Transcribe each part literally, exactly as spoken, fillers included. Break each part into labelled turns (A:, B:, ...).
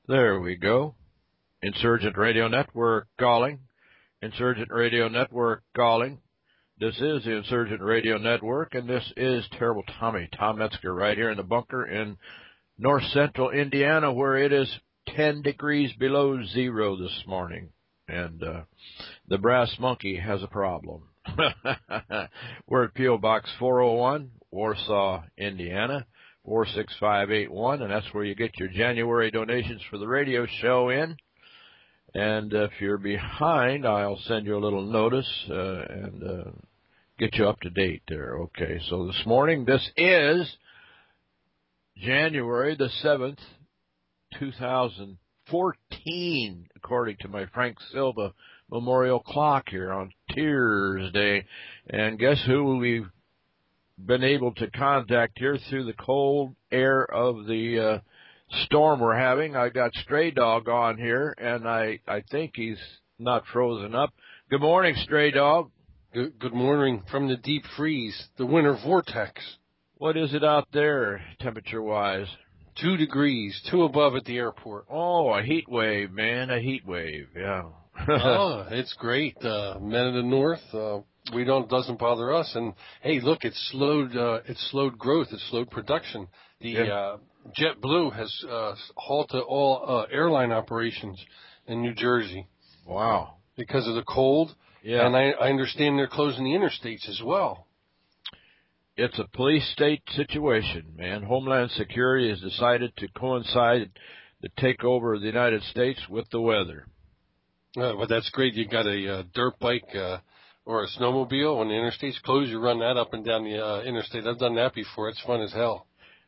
A: There we go. Insurgent Radio Network calling. Insurgent Radio Network calling. This is the Insurgent Radio Network, and this is Terrible Tommy, Tom Metzger, right here in the bunker in north central Indiana, where it is ten degrees below zero this morning. And uh, the Brass Monkey has a problem. We're at P O. Box four oh one, Warsaw, Indiana, four six five eight one, and that's where you get your January donations for the radio show in. And if you're behind, I'll send you a little notice uh, and uh, get you up to date there. Okay, so this morning, this is January the seventh, two thousand fourteen, according to my Frank Silva Memorial Clock here on Tears Day. And guess who we've been able to contact here through the cold air of the uh, storm we're having? I got Stray Dog on here, and I, I think he's not frozen up. Good morning, Stray Dog.
B: Good, good morning from the deep freeze, the winter vortex.
A: What is it out there, temperature-wise?
B: Two degrees, two above at the airport.
A: Oh, a heat wave, man, a heat wave, yeah.
B: Oh, it's great. Uh, men of the north, uh, we don't, doesn't bother us. And hey, look, it's slowed, uh, it's slowed growth, it's slowed production. The,
A: yeah.
B: uh, JetBlue has, uh, halted all, uh, airline operations in New Jersey.
A: Wow.
B: Because of the cold.
A: Yeah.
B: And I, I understand they're closing the interstates as well.
A: It's a police state situation, man. Homeland Security has decided to coincide the takeover of the United States with the weather.
B: Uh, well, that's great. You got a uh, dirt bike uh, or a snowmobile. When the interstate's closed, you run that up and down the uh, interstate. I've done that before. It's fun as hell.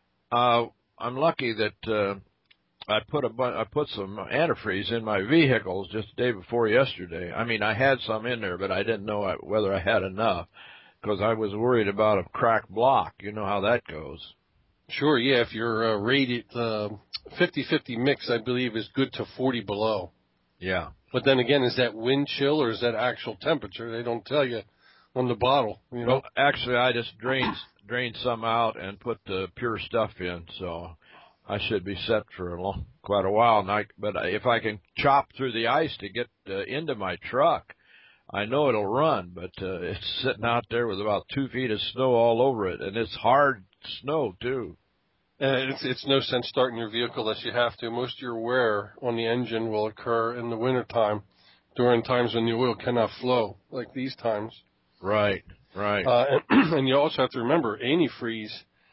A: Uh, I'm lucky that uh, I put a bu- I put some antifreeze in my vehicles just the day before yesterday. I mean, I had some in there, but I didn't know I, whether I had enough because I was worried about a cracked block. You know how that goes.
B: Sure, yeah. If you're uh, rated uh, fifty-fifty mix, I believe, is good to forty below.
A: Yeah.
B: But then again, is that wind chill or is that actual temperature? They don't tell you on the bottle. You know.
A: Well, actually, I just drained drained some out and put the pure stuff in, so I should be set for a long, quite a while. And I, but if I can chop through the ice to get uh, into my truck, I know it'll run. But uh, it's sitting out there with about two feet of snow all over it, and it's hard snow too.
B: Uh, it's, it's no sense starting your vehicle unless you have to. Most of your wear on the engine will occur in the wintertime during times when the oil cannot flow, like these times.
A: Right, right.
B: Uh, and, and you also have to remember, antifreeze,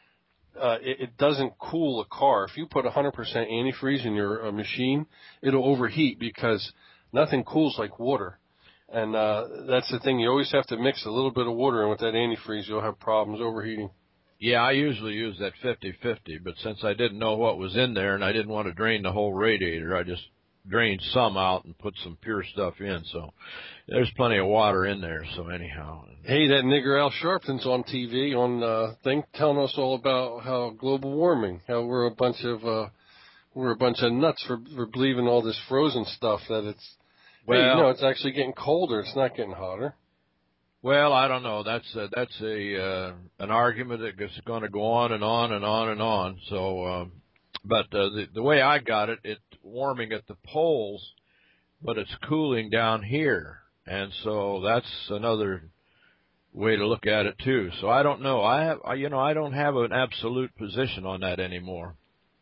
B: uh, it, it doesn't cool a car. If you put one hundred percent antifreeze in your uh, machine, it'll overheat because nothing cools like water. And uh, that's the thing. You always have to mix a little bit of water in with that antifreeze. You'll have problems overheating.
A: Yeah, I usually use that fifty-fifty, but since I didn't know what was in there and I didn't want to drain the whole radiator, I just drained some out and put some pure stuff in. So there's plenty of water in there. So anyhow.
B: Hey, that nigger Al Sharpton's on T V on uh thing telling us all about how global warming, how we're a bunch of uh we're a bunch of nuts for for believing all this frozen stuff that it's well, hey, you know, it's actually getting colder. It's not getting hotter.
A: Well, I don't know. That's a, that's a uh, an argument that's going to go on and on and on and on. So, um, but uh, the the way I got it, it's warming at the poles, but it's cooling down here, and so that's another way to look at it too. So I don't know. I have, I, you know, I don't have an absolute position on that anymore.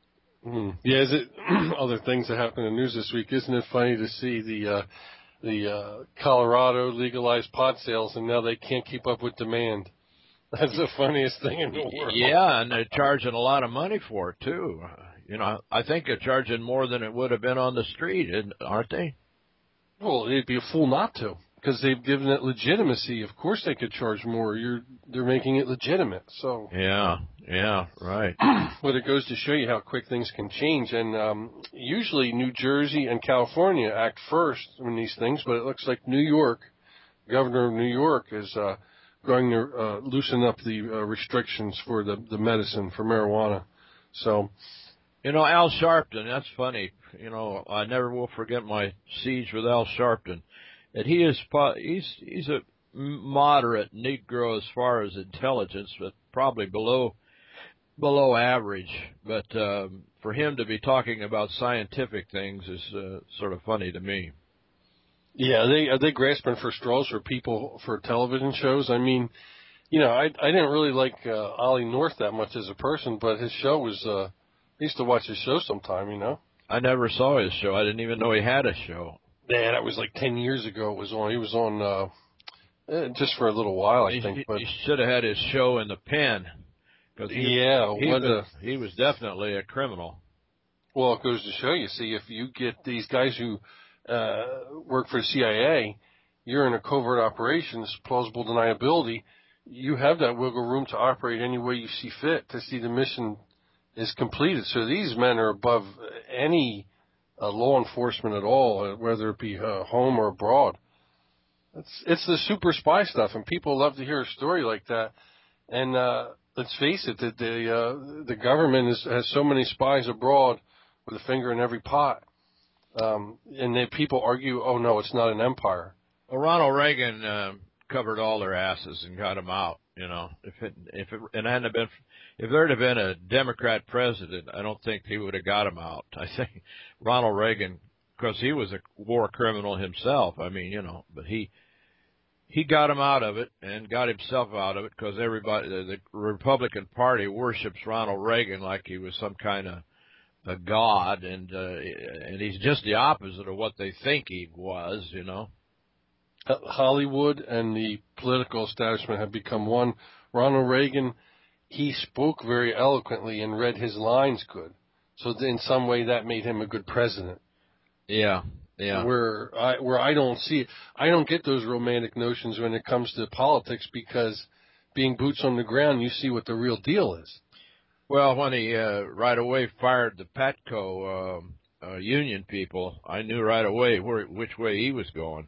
B: Mm. Yeah, is it other things that happened in the news this week? Isn't it funny to see the uh, the uh, Colorado legalized pot sales, and now they can't keep up with demand? That's the funniest thing in the world.
A: Yeah, and they're charging a lot of money for it too. You know, I think they're charging more than it would have been on the street, aren't they?
B: Well, it'd be a fool not to, because they've given it legitimacy. Of course, they could charge more. You're they're making it legitimate. So
A: yeah, yeah, right.
B: But it goes to show you how quick things can change. And um, usually New Jersey and California act first in these things, but it looks like New York, Governor of New York, is uh, going to uh, loosen up the uh, restrictions for the, the medicine for marijuana. So,
A: you know, Al Sharpton, that's funny. You know, I never will forget my siege with Al Sharpton. And he is he's he's a moderate Negro as far as intelligence, but probably below below average. But um, for him to be talking about scientific things is uh, sort of funny to me.
B: Yeah, are they are they grasping for straws for people for television shows? I mean, you know, I I didn't really like uh, Ollie North that much as a person, but his show was. Uh, I used to watch his show sometime, you know.
A: I never saw his show. I didn't even know he had a show.
B: Yeah, that was like ten years ago. It was on. He was on uh, eh, just for a little while, I
A: He,
B: think.
A: he,
B: But
A: he should have had his show in the pen because he
B: yeah,
A: he
B: what
A: was
B: a
A: he was definitely a criminal.
B: well, it goes to show you. See, if you get these guys who uh, work for the C I A, you're in a covert operations, plausible deniability. You have that wiggle room to operate any way you see fit to see the mission is completed. So these men are above any uh, law enforcement at all, uh, whether it be uh, home or abroad. It's it's the super spy stuff, and people love to hear a story like that. And uh, let's face it, that the uh, the government is, has so many spies abroad with a finger in every pot. Um, and then people argue, oh no, it's not an empire.
A: Well, Ronald Reagan uh, covered all their asses and got them out. You know, if it if it and hadn't have been if there'd have been a Democrat president, I don't think he would have got them out. I think Ronald Reagan, because he was a war criminal himself. I mean, you know, but he he got him out of it and got himself out of it because everybody, the, the Republican Party worships Ronald Reagan like he was some kind of a god, and uh, and he's just the opposite of what they think he was, you know.
B: Hollywood and the political establishment have become one. Ronald Reagan, he spoke very eloquently and read his lines good. So in some way that made him a good president.
A: Yeah, yeah.
B: Where I where I don't see I don't get those romantic notions when it comes to politics, because being boots on the ground, you see what the real deal is.
A: Well, when he uh, right away fired the Patco um, uh, union people, I knew right away where which way he was going.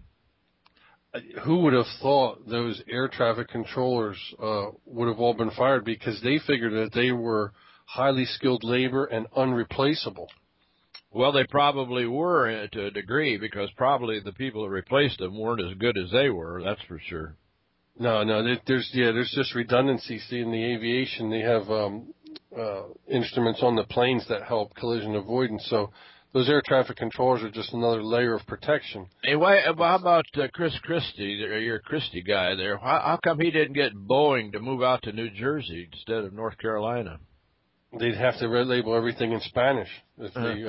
B: Who would have thought those air traffic controllers uh, would have all been fired, because they figured that they were highly skilled labor and unreplaceable.
A: Well, they probably were to a degree, because probably the people that replaced them weren't as good as they were. That's for sure.
B: No, no, there's yeah, there's just redundancy. See, in the aviation, they have um, uh, instruments on the planes that help collision avoidance. So those air traffic controllers are just another layer of protection.
A: Hey, why, how about uh, Chris Christie, your Christie guy there? How, how come he didn't get Boeing to move out to New Jersey instead of North Carolina?
B: They'd have to red label everything in Spanish. If they,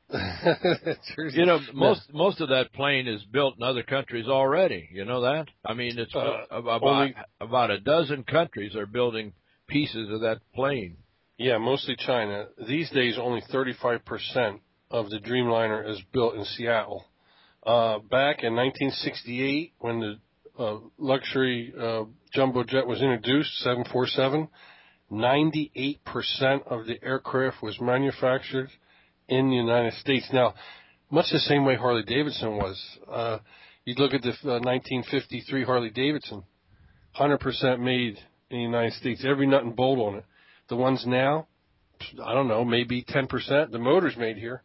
B: uh...
A: you know, most most of that plane is built in other countries already. You know that? I mean, it's
B: uh,
A: about
B: only...
A: about a dozen countries are building pieces of that plane.
B: Yeah, mostly China. These days, only thirty-five percent of the Dreamliner is built in Seattle. Uh, back in nineteen sixty-eight, when the uh, luxury uh, jumbo jet was introduced, seven forty-seven, ninety-eight percent of the aircraft was manufactured in the United States. Now, much the same way Harley-Davidson was. Uh, you'd look at the uh, nineteen fifty-three Harley-Davidson, one hundred percent made in the United States, every nut and bolt on it. The ones now, I don't know, maybe ten percent. The motor's made here.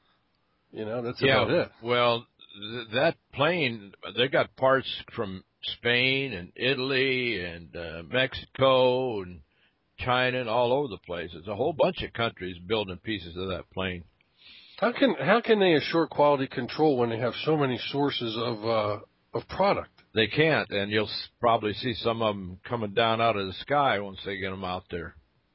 B: You know, that's
A: yeah,
B: about it.
A: Well, th- that plane, they got parts from Spain and Italy and uh, Mexico and China and all over the place. There's a whole bunch of countries building pieces of that plane.
B: How can how can they assure quality control when they have so many sources of uh, of product?
A: They can't, and you'll probably see some of them coming down out of the sky once they get them out there.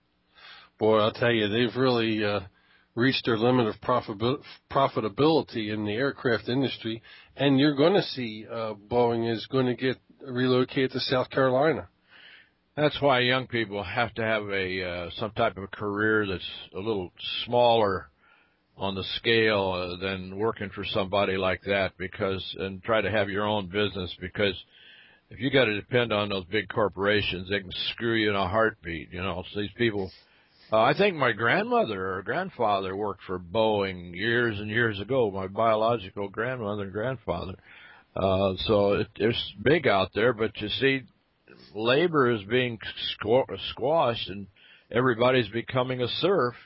B: Boy, I'll tell you, they've really uh, reached their limit of profit- profitability in the aircraft industry, and you're going to see uh, Boeing is going to get relocated to South Carolina.
A: That's why young people have to have a uh, some type of a career that's a little smaller on the scale uh, than working for somebody like that, because and try to have your own business, because if you got to depend on those big corporations, they can screw you in a heartbeat. You know, so these people. Uh, I think my grandmother or grandfather worked for Boeing years and years ago. My biological grandmother and grandfather. Uh, so it, it's big out there, but you see, labor is being squashed, and everybody's becoming a serf.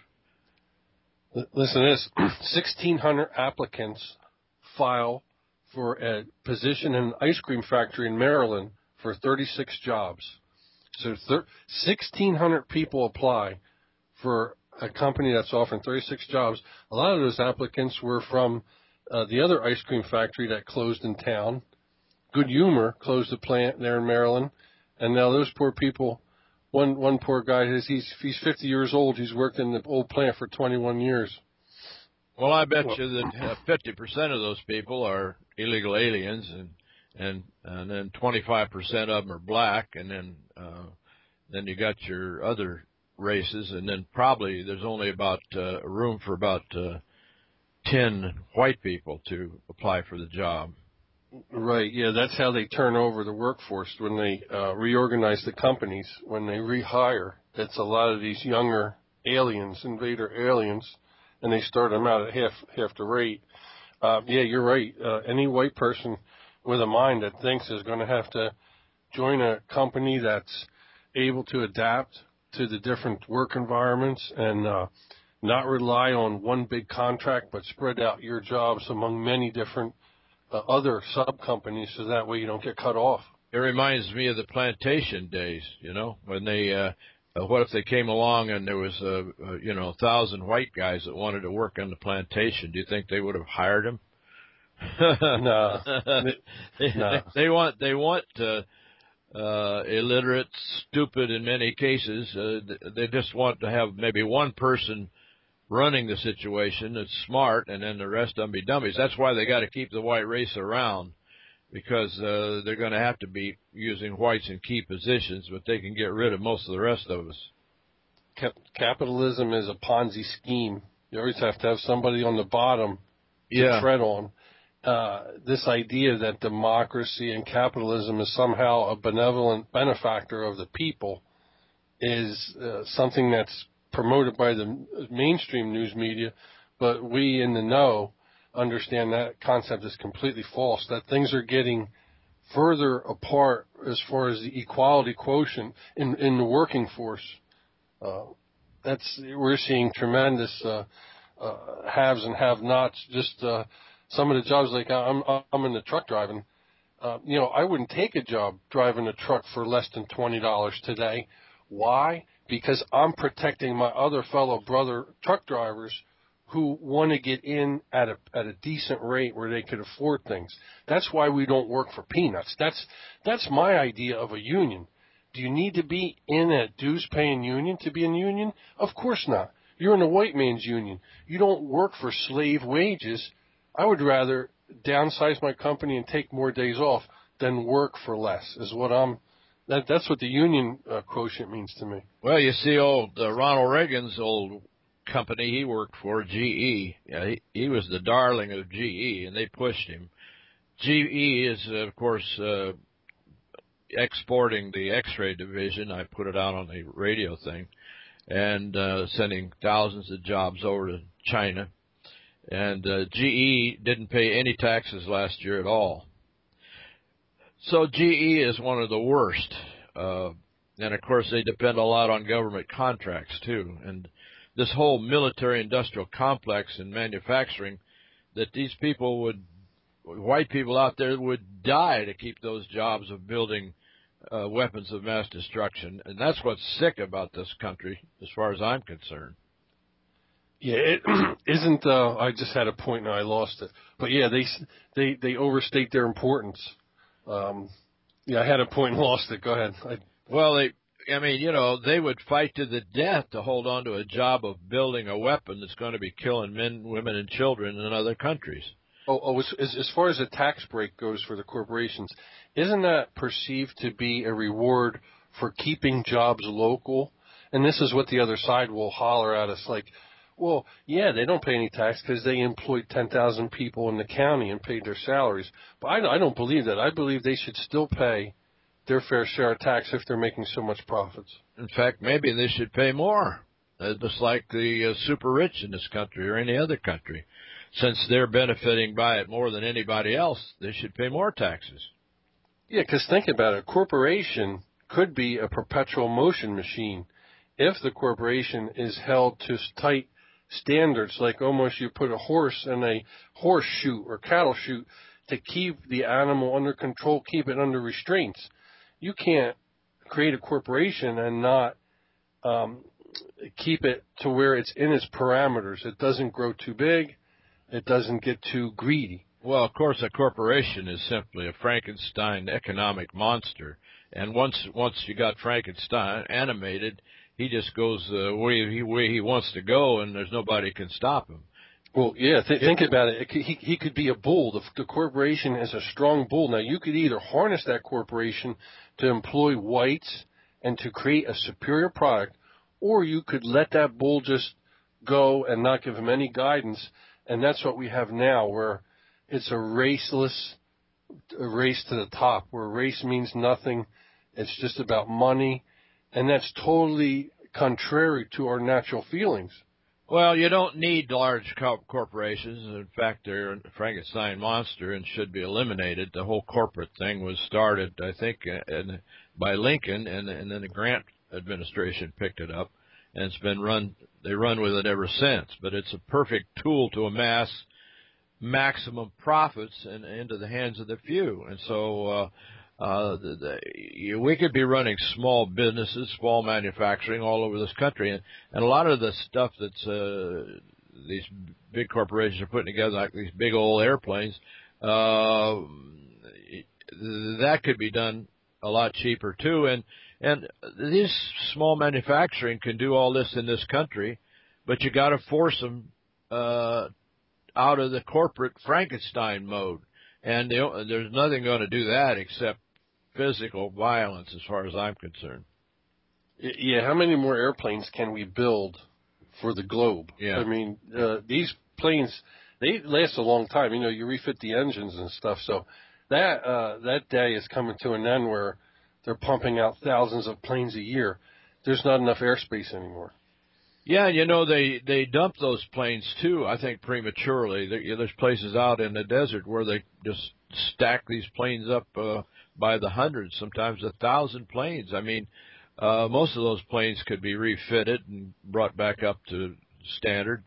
B: Listen to this. sixteen hundred applicants file for a position in an ice cream factory in Maryland for thirty-six jobs. So thir- sixteen hundred people apply for a company that's offering thirty-six jobs. A lot of those applicants were from uh, the other ice cream factory that closed in town. Good Humor closed the plant there in Maryland, and now those poor people. One one poor guy, he's he's fifty years old. He's worked in the old plant for twenty-one years.
A: Well, I bet you that uh, fifty percent of those people are illegal aliens, and and and then twenty-five percent of them are black, and then uh, then you got your other races, and then probably there's only about uh, room for about uh, ten white people to apply for the job.
B: Right, yeah, that's how they turn over the workforce when they uh, reorganize the companies, when they rehire. It's a lot of these younger aliens, invader aliens, and they start them out at half half the rate. Uh, yeah, you're right. Uh, any white person with a mind that thinks is going to have to join a company that's able to adapt to the different work environments and uh, not rely on one big contract, but spread out your jobs among many different uh, other sub-companies so that way you don't get cut off.
A: It reminds me of the plantation days, you know, when they, uh, uh, what if they came along and there was, uh, uh, you know, a thousand white guys that wanted to work on the plantation? Do you think they would have hired them?
B: No.
A: they,
B: no.
A: they want, they want, uh, uh, illiterate, stupid in many cases. Uh, they just want to have maybe one person running the situation that's smart, and then the rest of them be dummies. That's why they got to keep the white race around, because uh, they're going to have to be using whites in key positions, but they can get rid of most of the rest of us.
B: Capitalism is a Ponzi scheme. You always have to have somebody on the bottom to
A: yeah.
B: tread on. Uh, this idea that democracy and capitalism is somehow a benevolent benefactor of the people is uh, something that's promoted by the mainstream news media, but we in the know understand that concept is completely false, that things are getting further apart as far as the equality quotient in, in the working force. Uh, that's, we're seeing tremendous uh, uh, haves and have-nots. Just uh, some of the jobs, like I'm, I'm in the truck driving. Uh, you know, I wouldn't take a job driving a truck for less than twenty dollars today. Why? Because I'm protecting my other fellow brother truck drivers who want to get in at a at a decent rate where they could afford things. That's why we don't work for peanuts. That's that's my idea of a union. Do you need to be in a dues-paying union to be in a union? Of course not. You're in a white man's union. You don't work for slave wages. I would rather downsize my company and take more days off than work for less, is what I'm That, that's what the union uh, quotient means to me.
A: Well, you see, old uh, Ronald Reagan's old company he worked for, G E. Yeah, he, he was the darling of G E, and they pushed him. G E is, uh, of course, uh, exporting the X-ray division. I put it out on the radio thing, and uh, sending thousands of jobs over to China. And uh, G E didn't pay any taxes last year at all. So G E is one of the worst. Uh, and, of course, they depend a lot on government contracts, too. And this whole military-industrial complex in manufacturing, that these people would, white people out there would die to keep those jobs of building uh, weapons of mass destruction. And that's what's sick about this country, as far as I'm concerned.
B: Yeah, it isn't. Uh, I just had a point and I lost it. But yeah, they they they overstate their importance. Um, yeah, I had a point and lost it. Go ahead. I,
A: well, they. I mean, you know, they would fight to the death to hold on to a job of building a weapon that's going to be killing men, women, and children in other countries.
B: Oh, oh as, as far as the tax break goes for the corporations, isn't that perceived to be a reward for keeping jobs local? And this is what the other side will holler at us like, well, yeah, they don't pay any tax because they employed ten thousand people in the county and paid their salaries. But I, I don't believe that. I believe they should still pay their fair share of tax if they're making so much profits.
A: In fact, maybe they should pay more, uh, just like the uh, super rich in this country or any other country. Since they're benefiting by it more than anybody else, they should pay more taxes.
B: Yeah, because think about it. A corporation could be a perpetual motion machine if the corporation is held to tight standards, like almost you put a horse in a horse chute or cattle chute to keep the animal under control, keep it under restraints. You can't create a corporation and not um, keep it to where it's in its parameters. It doesn't grow too big. It doesn't get too greedy.
A: Well, of course, a corporation is simply a Frankenstein economic monster. And once once you got Frankenstein animated, he just goes the way he, way he wants to go, and there's nobody can stop him.
B: Well, yeah, th- think about it. it could, he, he could be a bull. The, the corporation is a strong bull. Now, you could either harness that corporation to employ whites and to create a superior product, or you could let that bull just go and not give him any guidance. And that's what we have now, where it's a raceless a race to the top, where race means nothing. It's just about money. And that's totally contrary to our natural feelings.
A: Well, you don't need large corporations. In fact, they're a Frankenstein monster and should be eliminated. The whole corporate thing was started, I think, by Lincoln, and, and then the Grant administration picked it up, and it's been run. They run with it ever since. But it's a perfect tool to amass maximum profits and into the hands of the few. And so uh, uh, the, the, we could be running small businesses, small manufacturing all over this country, and, and a lot of the stuff that's uh, these big corporations are putting together, like these big old airplanes, uh, that could be done a lot cheaper too. And and these small manufacturing can do all this in this country, but you got to force them uh, out of the corporate Frankenstein mode. And they, there's nothing going to do that except physical violence, as far as I'm concerned.
B: Yeah, how many more airplanes can we build for the globe?
A: Yeah.
B: I mean, uh, these planes, they last a long time. You know, you refit the engines and stuff. So that uh, that day is coming to an end where they're pumping out thousands of planes a year. There's not enough airspace anymore.
A: Yeah, you know, they, they dump those planes, too, I think, prematurely. There, there's places out in the desert where they just stack these planes up uh, by the hundreds, sometimes a thousand planes. I mean, uh, most of those planes could be refitted and brought back up to standard.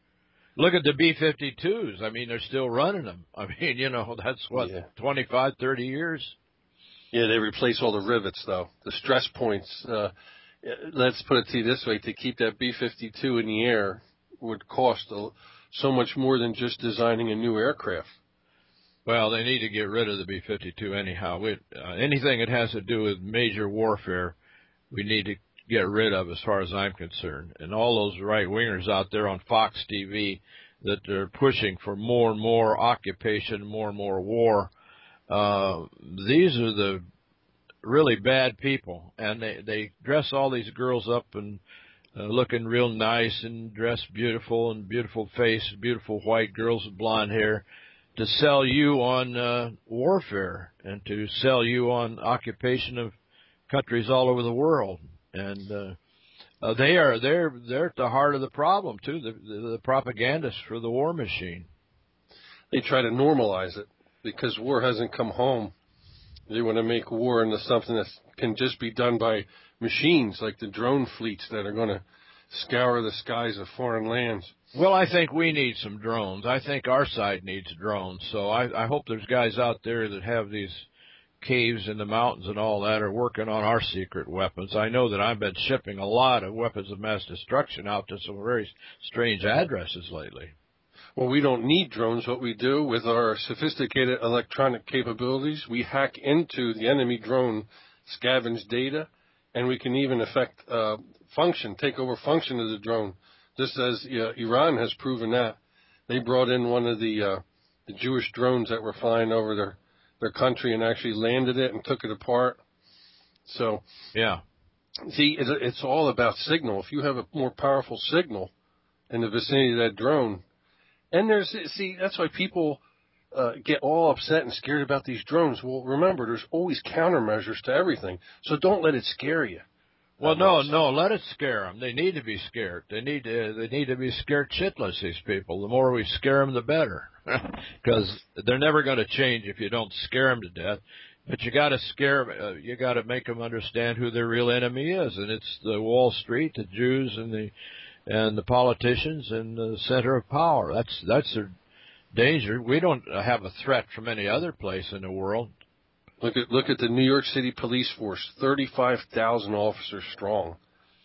A: Look at the B fifty-twos. I mean, they're still running them. I mean, you know, that's, what,
B: yeah.
A: twenty-five, thirty years?
B: Yeah, they replace all the rivets, though. The stress points, uh, let's put it to you this way, to keep that B fifty-two in the air would cost a, so much more than just designing a new aircraft.
A: Well, they need to get rid of the B fifty-two anyhow. We, uh, anything that has to do with major warfare, we need to get rid of as far as I'm concerned. And all those right-wingers out there on Fox T V that are pushing for more and more occupation, more and more war, uh, these are the really bad people. And they, they dress all these girls up and uh, looking real nice and dressed beautiful and beautiful face, beautiful white girls with blonde hair, to sell you on uh, warfare and to sell you on occupation of countries all over the world. And uh, uh, they are they're they're at the heart of the problem too. The, the, the propagandists for the war machine.
B: They try to normalize it because war hasn't come home. They want to make war into something that can just be done by machines, like the drone fleets that are going to scour the skies of foreign lands.
A: Well, I think we need some drones. I think our side needs drones. So I, I hope there's guys out there that have these caves in the mountains and all that are working on our secret weapons. I know that I've been shipping a lot of weapons of mass destruction out to some very strange addresses lately.
B: Well, we don't need drones. What we do with our sophisticated electronic capabilities, we hack into the enemy drone, scavenge data, and we can even affect uh, function, take over function of the drone, just as uh, Iran has proven that. They brought in one of the uh, the Jewish drones that were flying over their, their country and actually landed it and took it apart. So,
A: yeah.
B: See, it's, it's all about signal. If you have a more powerful signal in the vicinity of that drone, and there's, see, that's why people uh, get all upset and scared about these drones. Well, remember, there's always countermeasures to everything, so don't let it scare you.
A: Well, no, no, let it scare them. They need to be scared. They need to, they need to be scared shitless, these people. The more we scare them, the better, because they're never going to change if you don't scare them to death. But you got to scare, uh, you got to make them understand who their real enemy is, and it's the Wall Street, the Jews, and the and the politicians, and the center of power. That's that's their danger. We don't have a threat from any other place in the world.
B: Look at look at the New York City police force, thirty-five thousand officers strong.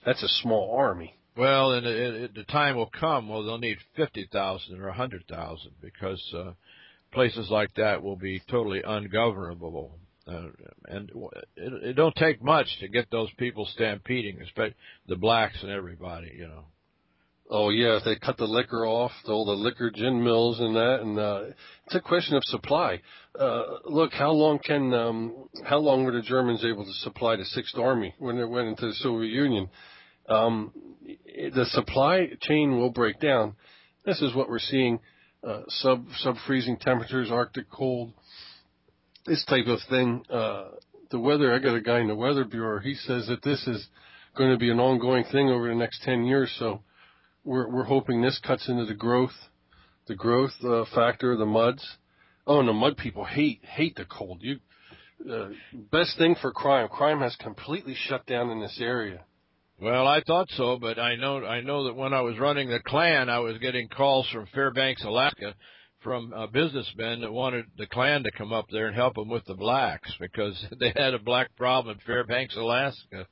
B: that's a small army.
A: Well, and it, it, the time will come. Well, they'll need fifty thousand or a hundred thousand because uh, places like that will be totally ungovernable. Uh, and it, it don't take much to get those people stampeding, especially the blacks and everybody, you know.
B: Oh, yeah, if they cut the liquor off, all the liquor gin mills and that, and uh, it's a question of supply. Uh, look, how long can, um, how long were the Germans able to supply the Sixth Army when they went into the Soviet Union? Um, the supply chain will break down. This is what we're seeing, uh, sub, sub-freezing temperatures, Arctic cold, this type of thing. Uh, the weather, I got a guy in the Weather Bureau, he says that this is going to be an ongoing thing over the next ten years, so We're we're hoping this cuts into the growth, the growth uh, factor, the muds. Oh, and the mud people hate hate the cold. You uh, best thing for crime. Crime has completely shut down in this area.
A: Well, I thought so, but I know I know that when I was running the Klan, I was getting calls from Fairbanks, Alaska, from uh, businessmen that wanted the Klan to come up there and help them with the blacks because they had a black problem in Fairbanks, Alaska.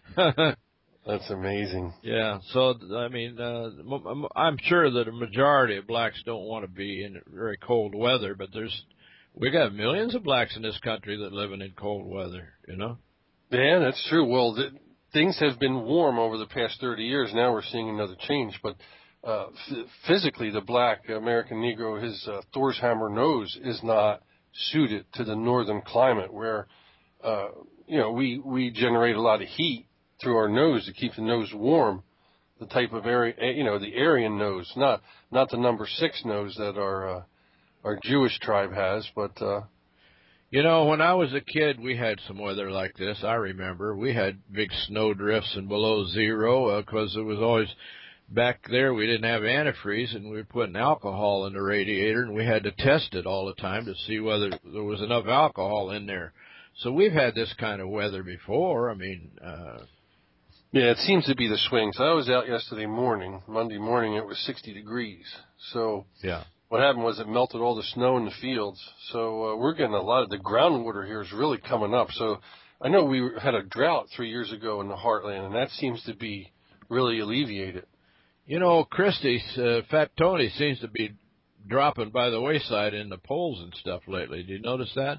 B: That's amazing.
A: Yeah, so, I mean, uh, I'm sure that a majority of blacks don't want to be in very cold weather, but there's, we got millions of blacks in this country that living in cold weather, you know?
B: Yeah, that's true. Well, the, things have been warm over the past thirty years. Now we're seeing another change, but uh, f- physically the black American Negro, his uh, Thor's hammer nose is not suited to the northern climate where, uh, you know, we, we generate a lot of heat through our nose to keep the nose warm, the type of area, you know, the Aryan nose, not not the number six nose that our uh, our Jewish tribe has, but uh,
A: you know, when I was a kid, we had some weather like this. I remember we had big snow drifts and below zero because uh, it was always back there. We didn't have antifreeze, and we were putting alcohol in the radiator, and we had to test it all the time to see whether there was enough alcohol in there. So we've had this kind of weather before. I mean. Uh,
B: Yeah, it seems to be the swings. I was out yesterday morning, Monday morning, it was sixty degrees. So
A: yeah.
B: What happened was it melted all the snow in the fields. So uh, we're getting a lot of the groundwater here is really coming up. So I know we had a drought three years ago in the heartland, and that seems to be really alleviated.
A: You know, Christie's, uh, Fat Tony seems to be dropping by the wayside in the polls and stuff lately. Did you notice that?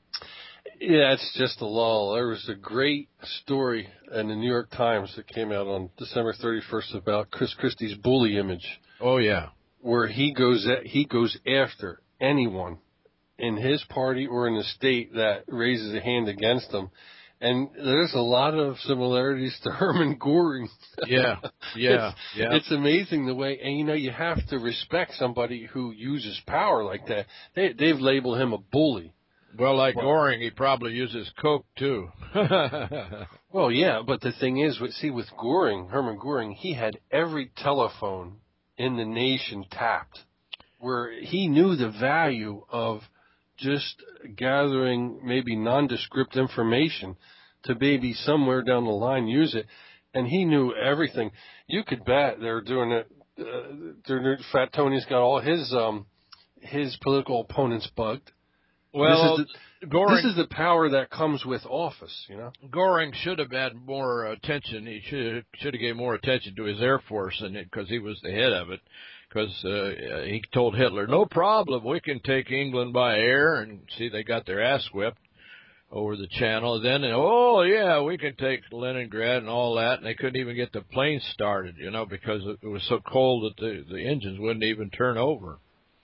B: Yeah, it's just a lull. There was a great story in the New York Times that came out on December thirty-first about Chris Christie's bully image.
A: Oh, yeah.
B: Where he goes at, he goes after anyone in his party or in the state that raises a hand against him. And there's a lot of similarities to Herman Goring.
A: Yeah, yeah,
B: it's,
A: yeah.
B: It's amazing the way, and you know, you have to respect somebody who uses power like that. They, they've labeled him a bully.
A: Well, like
B: well,
A: Goring, he probably uses coke, too.
B: Well, yeah, but the thing is, see, with Goring, Herman Goring, he had every telephone in the nation tapped, where he knew the value of just gathering maybe nondescript information to maybe somewhere down the line use it, and he knew everything. You could bet they're doing it. Uh, they're, Fat Tony's got all his um his political opponents bugged.
A: Well,
B: this is the,
A: Goring,
B: this is the power that comes with office, you know.
A: Goring should have had more attention. He should should have gave more attention to his Air Force, and because he was the head of it. Because uh, he told Hitler, "No problem, we can take England by air." And see, they got their ass whipped over the channel. Then, oh yeah, we can take Leningrad and all that. And they couldn't even get the planes started, you know, because it was so cold that the the engines wouldn't even turn over.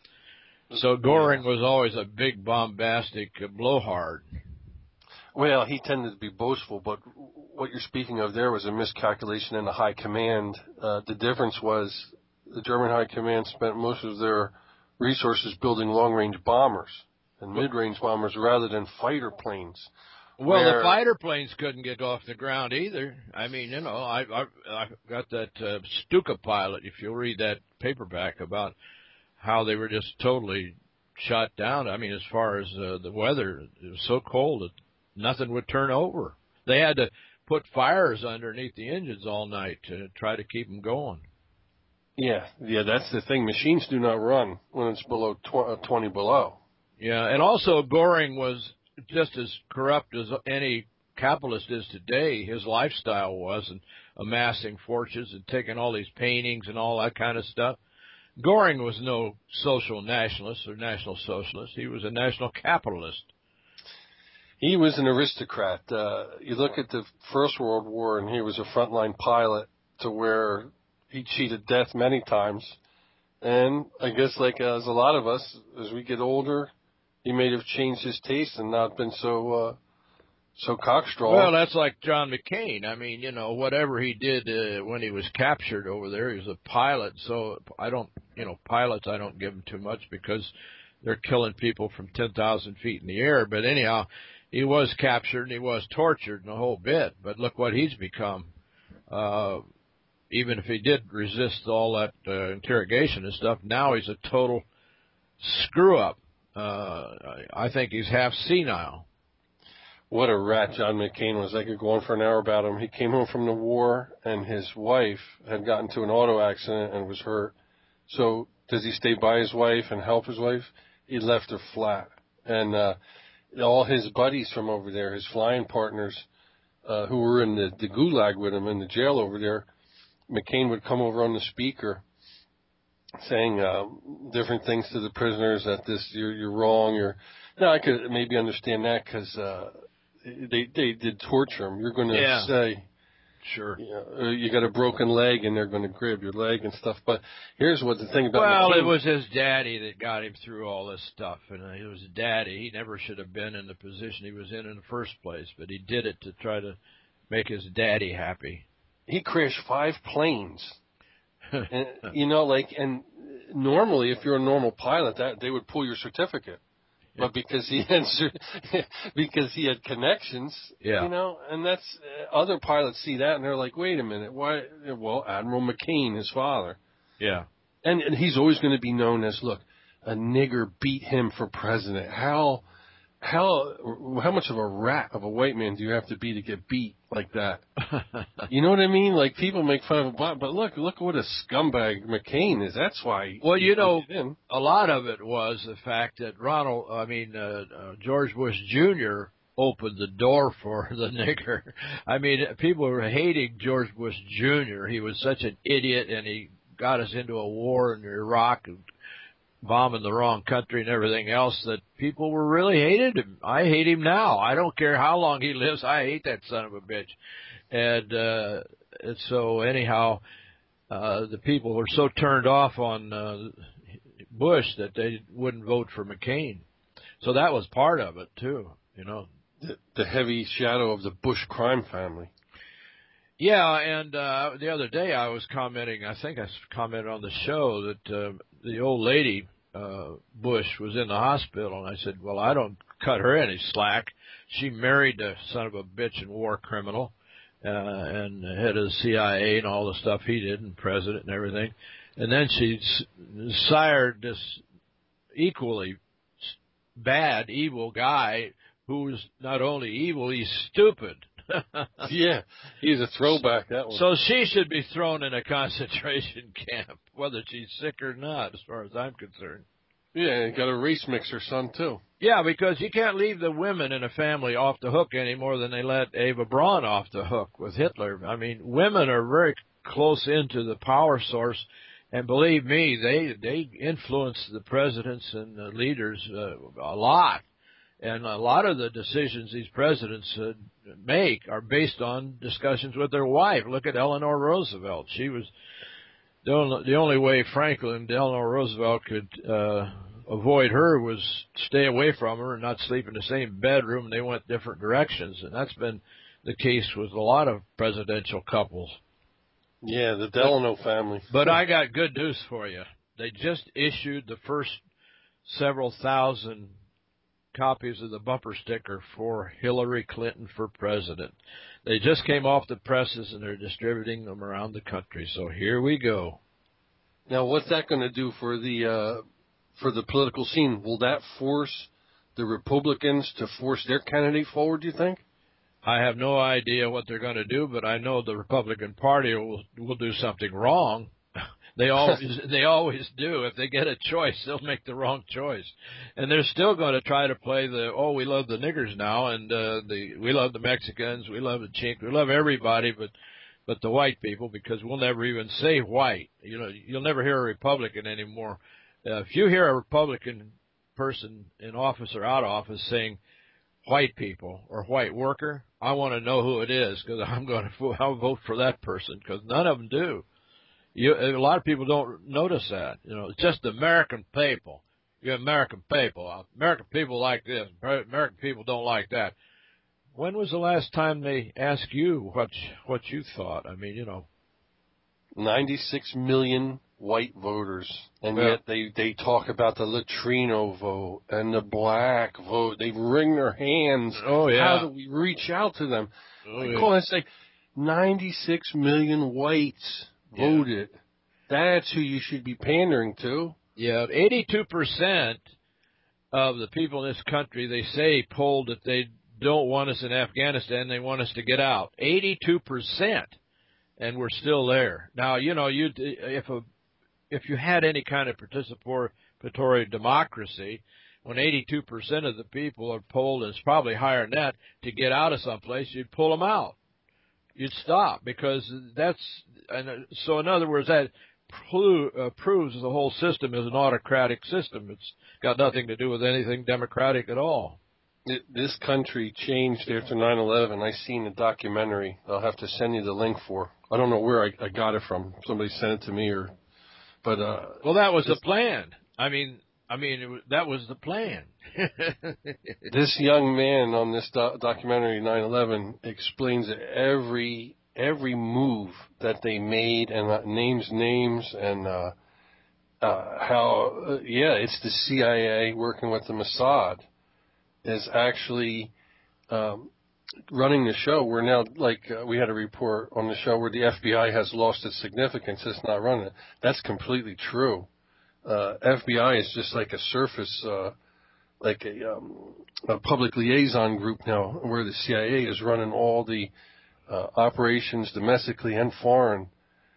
A: So Goring was always a big, bombastic blowhard.
B: Well, he tended to be boastful, but what you're speaking of there was a miscalculation in the high command. Uh, the difference was the German high command spent most of their resources building long-range bombers and mid-range bombers rather than fighter planes.
A: Well, where... the fighter planes couldn't get off the ground either. I mean, you know, I I, I got that uh, Stuka pilot, if you'll read that paperback about how they were just totally shot down. I mean, as far as uh, the weather, it was so cold that nothing would turn over. They had to put fires underneath the engines all night to try to keep them going.
B: Yeah, yeah, that's the thing. Machines do not run when it's below tw- twenty below.
A: Yeah, and also Goring was just as corrupt as any capitalist is today. His lifestyle was, and amassing fortunes and taking all these paintings and all that kind of stuff. Goring was no social nationalist or national socialist. He was a national capitalist.
B: He was an aristocrat. Uh, you look at the First World War, and he was a frontline pilot to where he cheated death many times. And I guess like as a lot of us, as we get older, he may have changed his taste and not been so uh, so cockstraw.
A: Well, that's like John McCain. I mean, you know, whatever he did uh, when he was captured over there, he was a pilot. So I don't, you know, pilots I don't give him too much because they're killing people from ten thousand feet in the air. But anyhow, he was captured and he was tortured and a whole bit. But look what he's become. Uh, even if he did resist all that uh, interrogation and stuff, now he's a total screw-up. Uh, I think he's half senile.
B: What a rat John McCain was. I could go on for an hour about him. He came home from the war, and his wife had gotten into an auto accident and was hurt. So does he stay by his wife and help his wife? He left her flat. And uh, all his buddies from over there, his flying partners, uh, who were in the, the gulag with him in the jail over there, McCain would come over on the speaker saying uh, different things to the prisoners, that this, you're, you're wrong. You're, now, I could maybe understand that because uh, they, they did torture him. You're going to
A: Yeah.
B: say,
A: Sure.
B: you know, you got a broken leg and they're going to grab your leg and stuff. But here's what the thing about
A: Well,
B: McCain,
A: it was his daddy that got him through all this stuff, and it was his daddy. He never should have been in the position he was in in the first place, but he did it to try to make his daddy happy.
B: he crashed five planes. And, you know, like, and normally if you're a normal pilot, that they would pull your certificate. Yeah. But because he had because he had connections,
A: yeah.
B: you know, and that's uh, other pilots see that and they're like, wait a minute, why? Well, Admiral McCain, his father,
A: yeah,
B: and and he's always going to be known as, look, a nigger beat him for president. How how how much of a rat of a white man do you have to be to get beat like that? You know what I mean? Like, people make fun of a black, but look, look what a scumbag McCain is. That's why.
A: Well, you know, a lot of it was the fact that Ronald, I mean, uh, uh, George Bush Junior opened the door for the nigger. I mean, people were hating George Bush Junior He was such an idiot, and he got us into a war in Iraq and bombing the wrong country and everything else, that people were really hated him. I hate him now. I don't care how long he lives. I hate that son of a bitch. And, uh, and so anyhow, uh, the people were so turned off on, uh, Bush that they wouldn't vote for McCain. So that was part of it too, you know.
B: The, the heavy shadow of the Bush crime family.
A: Yeah, and uh the other day I was commenting, I think I commented on the show that uh, the old lady, uh Bush, was in the hospital, and I said, well, I don't cut her any slack. She married a son of a bitch and war criminal, uh and head of the C I A and all the stuff he did, and president and everything. And then she sired this equally bad, evil guy who's not only evil, he's stupid.
B: Yeah, he's a throwback, that one.
A: So she should be thrown in a concentration camp, whether she's sick or not, as far as I'm concerned.
B: Yeah, you got a race mixer son, too.
A: Yeah, because you can't leave the women in a family off the hook any more than they let Eva Braun off the hook with Hitler. I mean, women are very close into the power source, and believe me, they they influence the presidents and the leaders uh, a lot. And a lot of the decisions these presidents uh, make are based on discussions with their wife. Look at Eleanor Roosevelt. She was the only, the only way Franklin Delano Roosevelt could uh, avoid her was stay away from her and not sleep in the same bedroom. And they went different directions, and that's been the case with a lot of presidential couples.
B: Yeah, the Delano but, family.
A: But I got good news for you. They just issued the first several thousand copies of the bumper sticker for Hillary Clinton for president. They just came off the presses and they're distributing them around the country. So here we go.
B: Now, what's that going to do for the uh, for the political scene? Will that force the Republicans to force their candidate forward, do you think?
A: I have no idea what they're going to do, but I know the Republican Party will will do something wrong. They always they always do. If they get a choice, they'll make the wrong choice, and they're still going to try to play the oh we love the niggers now, and uh, the we love the Mexicans, we love the Chink, we love everybody, but but the white people, because we'll never even say white. You know, you'll never hear a Republican anymore. Uh, if you hear a Republican person in office or out of office saying white people or white worker, I want to know who it is, because I'm going to I'll vote for that person, because none of them do. You, a lot of people don't notice that. You know, it's just American people. You American people. American people like this. American people don't like that. When was the last time they asked you what what you thought? I mean, you know,
B: ninety-six million white voters, and
A: well,
B: yet they they talk about the Latino vote and the black vote. They wring their hands.
A: Oh yeah.
B: How do we reach out to them?
A: Oh,
B: I
A: yeah.
B: call and say, ninety-six million whites voted. Yeah. That's who you should be pandering to.
A: Yeah, eighty-two percent of the people in this country, they say, polled that they don't want us in Afghanistan. They want us to get out. eighty-two percent, and we're still there. Now, you know, you if a if you had any kind of participatory democracy, when eighty-two percent of the people are polled, and it's probably higher than that, to get out of someplace, you'd pull them out. You'd stop, because that's, and so in other words, that Pro, uh, proves the whole system is an autocratic system. It's got nothing to do with anything democratic at all.
B: It, this country changed after nine eleven. I seen a documentary. I'll have to send you the link for. I don't know where I, I got it from. Somebody sent it to me, or, but uh.
A: Well, that was the plan. I mean, I mean, it was, that was the plan.
B: This young man on this do- documentary nine eleven explains every. Every move that they made, and uh, names names and uh, uh, how uh, yeah, it's the C I A working with the Mossad is actually um, running the show. We're now like uh, we had a report on the show where the F B I has lost its significance. It's not running it. That's completely true. Uh, F B I is just like a surface, uh, like a, um, a public liaison group now, where the C I A is running all the Uh, operations domestically and foreign,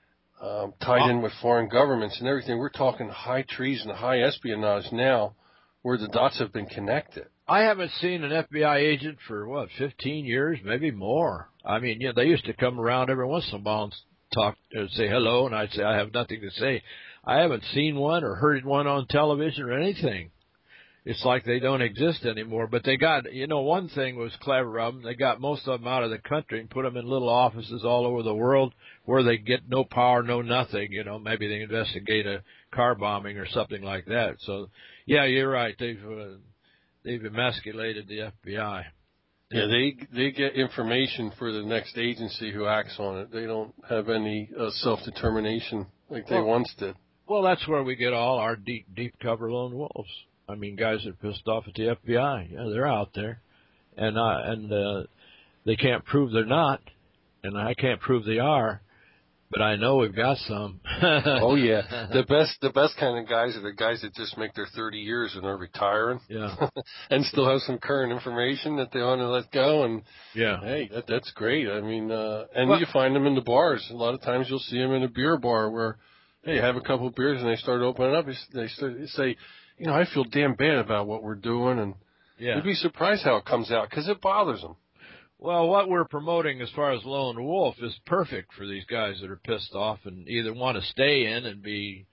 B: um, tied in with foreign governments and everything. We're talking high treason, high espionage now, where the dots have been connected.
A: I haven't seen an F B I agent for, what, fifteen years, maybe more. I mean, yeah, they used to come around every once in a while and talk, uh, say hello, and I'd say I have nothing to say. I haven't seen one or heard one on television or anything. It's like they don't exist anymore. But they got, you know, one thing was clever of them. They got most of them out of the country and put them in little offices all over the world where they get no power, no nothing. You know, maybe they investigate a car bombing or something like that. So, yeah, you're right. They've uh, they've emasculated the F B I.
B: Yeah, they they get information for the next agency who acts on it. They don't have any uh, self-determination like they
A: well,
B: once did.
A: Well, that's where we get all our deep deep cover lone wolves. I mean, guys are pissed off at the F B I. Yeah, they're out there, and uh, and uh, they can't prove they're not, and I can't prove they are, but I know we've got some.
B: Oh yeah, the best the best kind of guys are the guys that just make their thirty years and are retiring,
A: yeah,
B: and still have some current information that they want to let go. And
A: yeah,
B: hey, that that's great. I mean, uh, and
A: well,
B: you find them in the bars. A lot of times you'll see them in a beer bar where, hey, have a couple of beers, and they start opening up. They start they say, you know, I feel damn bad about what we're doing, and
A: yeah.
B: you'd be surprised how it comes out because it bothers them.
A: Well, what we're promoting as far as lone wolf is perfect for these guys that are pissed off and either want to stay in and be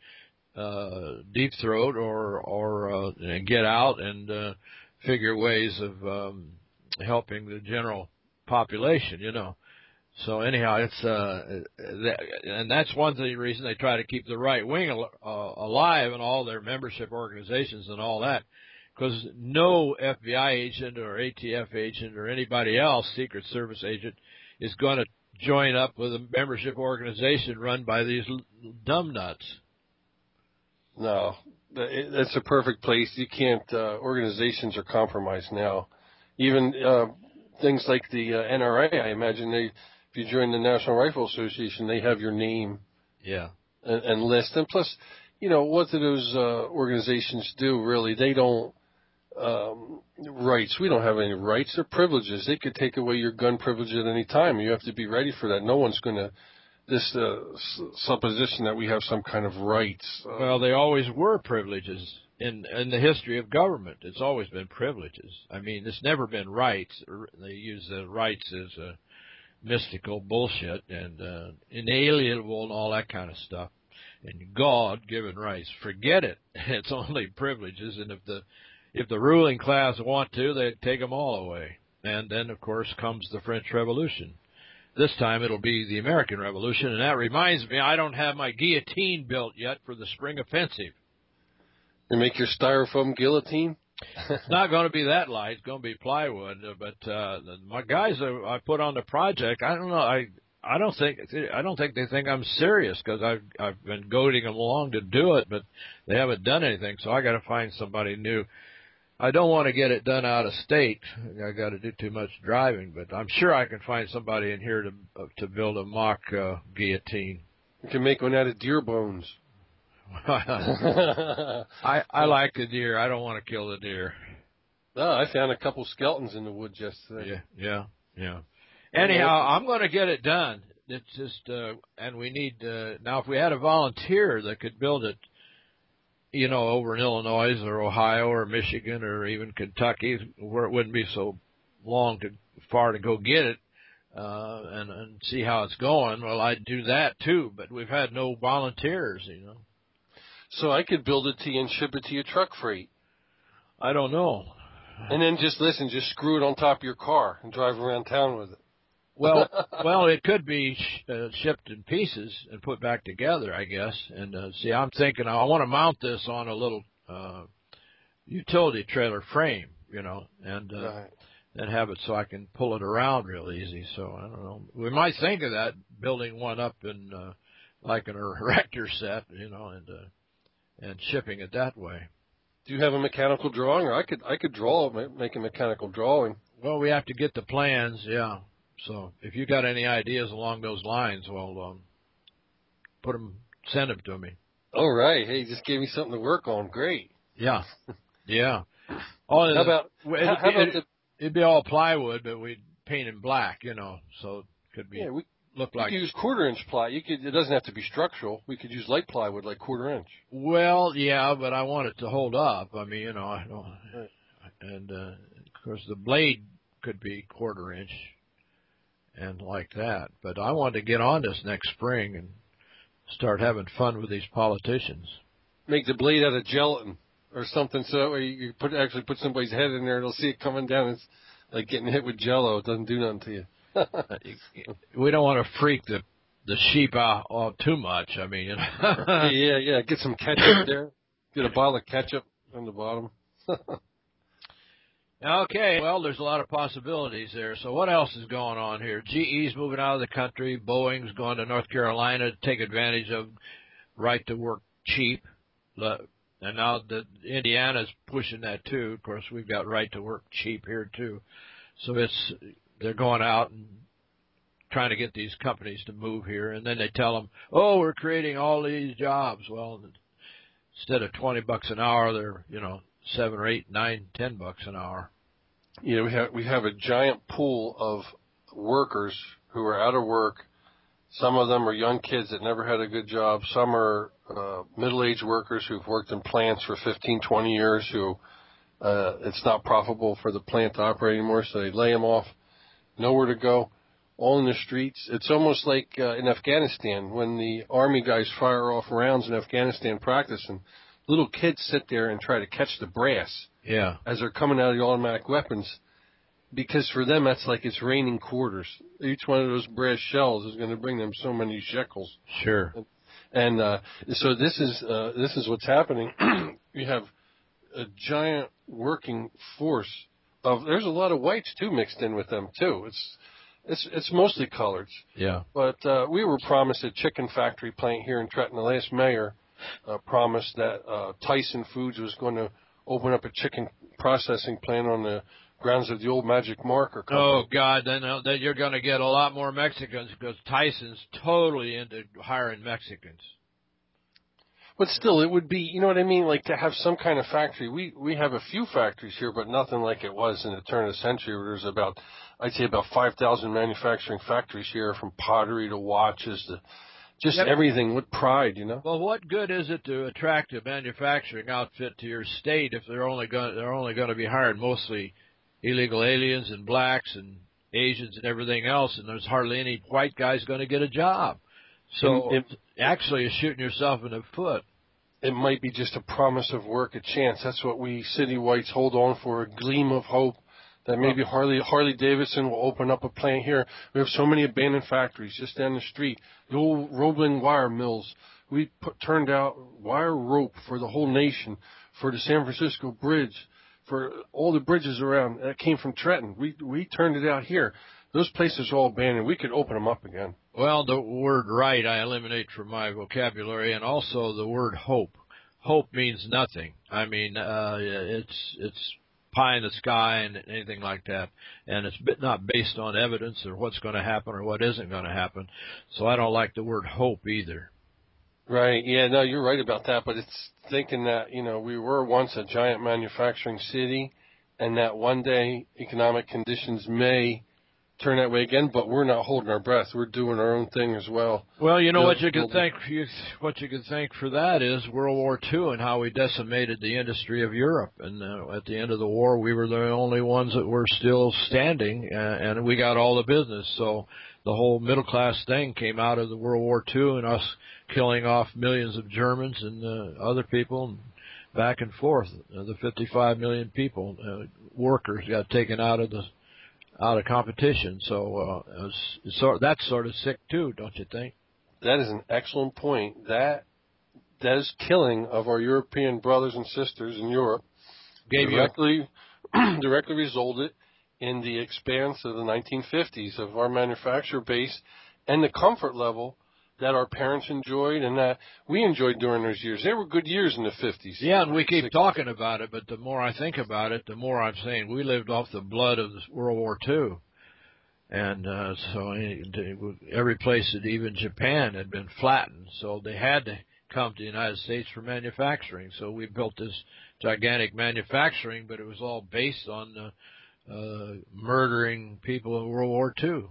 A: uh, deep throat or or uh, and get out and uh, figure ways of um, helping the general population. You know. So anyhow, it's uh, that, and that's one of the reason they try to keep the right wing al- uh, alive and all their membership organizations and all that, because no F B I agent or A T F agent or anybody else, Secret Service agent, is going to join up with a membership organization run by these dumb nuts.
B: No, that's a perfect place. You can't. Uh, organizations are compromised now. Even uh, things like the uh, N R A, I imagine they. If you join the National Rifle Association, they have your name,
A: yeah,
B: and, and list. And plus, you know, what do those uh, organizations do? Really, they don't um, rights. We don't have any rights. They're privileges. They could take away your gun privilege at any time. You have to be ready for that. No one's going to. This uh, supposition that we have some kind of rights. Uh,
A: well, they always were privileges in in the history of government. It's always been privileges. I mean, it's never been rights. They use the rights as a mystical bullshit and uh, inalienable and all that kind of stuff. And God-given rights, forget it. It's only privileges, and if the if the ruling class want to, they take them all away. And then, of course, comes the French Revolution. This time it'll be the American Revolution, and that reminds me, I don't have my guillotine built yet for the spring offensive.
B: You make your styrofoam guillotine?
A: It's not going to be that light. It's going to be plywood. But uh, my guys I put on the project, I don't know. I I don't think I don't think they think I'm serious because I've I've been goading them along to do it, but they haven't done anything. So I got to find somebody new. I don't want to get it done out of state. I got to do too much driving, but I'm sure I can find somebody in here to to build a mock uh, guillotine.
B: You can make one out of deer bones.
A: I I like the deer. I don't want to kill the deer.
B: Oh, I found a couple skeletons in the woods yesterday.
A: Yeah, yeah, yeah. Anyhow, I'm going to get it done. It's just, uh, and we need uh, now. If we had a volunteer that could build it, you know, over in Illinois or Ohio or Michigan or even Kentucky, where it wouldn't be so long to far to go get it uh, and and see how it's going. Well, I'd do that too, but we've had no volunteers, you know.
B: So I could build it to you and ship it to your truck freight.
A: I don't know.
B: And then just listen, just screw it on top of your car and drive around town with it.
A: Well, well, it could be sh- uh, shipped in pieces and put back together, I guess. And uh, see, I'm thinking I want to mount this on a little uh, utility trailer frame, you know, and uh,
B: Right.
A: then have it so I can pull it around real easy. So I don't know. We might think of that, building one up in uh, like an erector set, you know, and uh, and shipping it that way.
B: Do you have a mechanical drawing? Or I could I could draw, make a mechanical drawing.
A: Well, we have to get the plans, yeah. So if you got any ideas along those lines, well, um, put them, send them to me.
B: All right. Hey, you just gave me something to work on. Great.
A: Yeah, yeah. All
B: how about
A: it,
B: how, how about
A: it,
B: the?
A: It'd be all plywood, but we'd paint it black, you know, so it could be
B: Yeah, we
A: look
B: you
A: like.
B: could use quarter inch ply. You could. It doesn't have to be structural. We could use light plywood, like quarter inch.
A: Well, yeah, but I want it to hold up. I mean, you know, I don't.
B: Right.
A: And uh, of course, the blade could be quarter inch. And like that. But I want to get on this next spring and start having fun with these politicians.
B: Make the blade out of gelatin or something, so that way you put actually put somebody's head in there and they'll see it coming down. It's like getting hit with Jello. It doesn't do nothing to you.
A: We don't want to freak the the sheep out all too much. I mean, you know.
B: yeah, yeah. Get some ketchup there. Get a bottle of ketchup on the bottom.
A: Okay, well, there's a lot of possibilities there. So what else is going on here? G E's moving out of the country. Boeing's going to North Carolina to take advantage of right to work cheap. And now the Indiana's pushing that too. Of course, we've got right to work cheap here too. So it's they're going out and trying to get these companies to move here. And then they tell them, oh, we're creating all these jobs. Well, instead of twenty bucks an hour, they're, you know, seven or eight, nine, ten bucks an hour.
B: Yeah, we have we have a giant pool of workers who are out of work. Some of them are young kids that never had a good job. Some are uh, middle-aged workers who've worked in plants for fifteen, twenty years who uh, it's not profitable for the plant to operate anymore, so they lay them off. Nowhere to go. All in the streets. It's almost like uh, in Afghanistan when the Army guys fire off rounds in Afghanistan practicing. Little kids sit there and try to catch the brass
A: yeah.
B: as they're coming out of the automatic weapons, because for them that's like it's raining quarters. Each one of those brass shells is going to bring them so many shekels.
A: Sure.
B: And, and uh, so this is uh, this is what's happening. You have a giant working force of. There's a lot of whites too mixed in with them too. It's it's it's mostly coloreds.
A: Yeah.
B: But uh, we were promised a chicken factory plant here in Trenton. The last mayor Uh, promised that uh, Tyson Foods was going to open up a chicken processing plant on the grounds of the old Magic Marker company.
A: Oh, God, then, uh, then you're going to get a lot more Mexicans because Tyson's totally into hiring Mexicans.
B: But still, it would be, you know what I mean, like to have some kind of factory. We we have a few factories here, but nothing like it was in the turn of the century where there's about, I'd say about five thousand manufacturing factories here, from pottery to watches to just
A: yep.
B: everything with pride, you know.
A: Well, what good is it to attract a manufacturing outfit to your state if they're only going they're only going to be hiring mostly illegal aliens and blacks and Asians and everything else, and there's hardly any white guys going to get a job. So
B: it, it,
A: actually, you're shooting yourself in the foot.
B: It might be just a promise of work, a chance. That's what we city whites hold on for, a gleam of hope that maybe Harley Harley Davidson will open up a plant here. We have so many abandoned factories just down the street. The old Roebling wire mills. We put, turned out wire rope for the whole nation, for the San Francisco Bridge, for all the bridges around. That came from Trenton. We we turned it out here. Those places are all abandoned. We could open them up again.
A: Well, the word right I eliminate from my vocabulary, and also the word hope. Hope means nothing. I mean, uh, it's it's pie in the sky and anything like that, and it's not based on evidence or what's going to happen or what isn't going to happen. So I don't like the word hope either.
B: Right. Yeah, no, you're right about that, but it's thinking that, you know, we were once a giant manufacturing city, and that one day economic conditions may turn that way again, but we're not holding our breath. We're doing our own thing as well.
A: Well, you know what you can thank what you can thank for that is World War Two and how we decimated the industry of Europe. And uh, at the end of the war, we were the only ones that were still standing, uh, and we got all the business. So the whole middle class thing came out of the World War Two and us killing off millions of Germans and uh, other people. And back and forth, uh, the fifty-five million people, uh, workers got taken out of the out of competition. So uh, it's, it's sort, that's sort of sick too, don't you think?
B: That is an excellent point. That those killing of our European brothers and sisters in Europe
A: Gave
B: directly directly resulted in the expanse of the nineteen fifties of our manufacturer base and the comfort level that our parents enjoyed and that we enjoyed during those years. They were good years in the fifties.
A: Yeah, and we keep talking about it, but the more I think about it, the more I'm saying we lived off the blood of World War Two. And uh, so every place, that even Japan, had been flattened, so they had to come to the United States for manufacturing. So we built this gigantic manufacturing, but it was all based on uh, uh, murdering people in World War Two.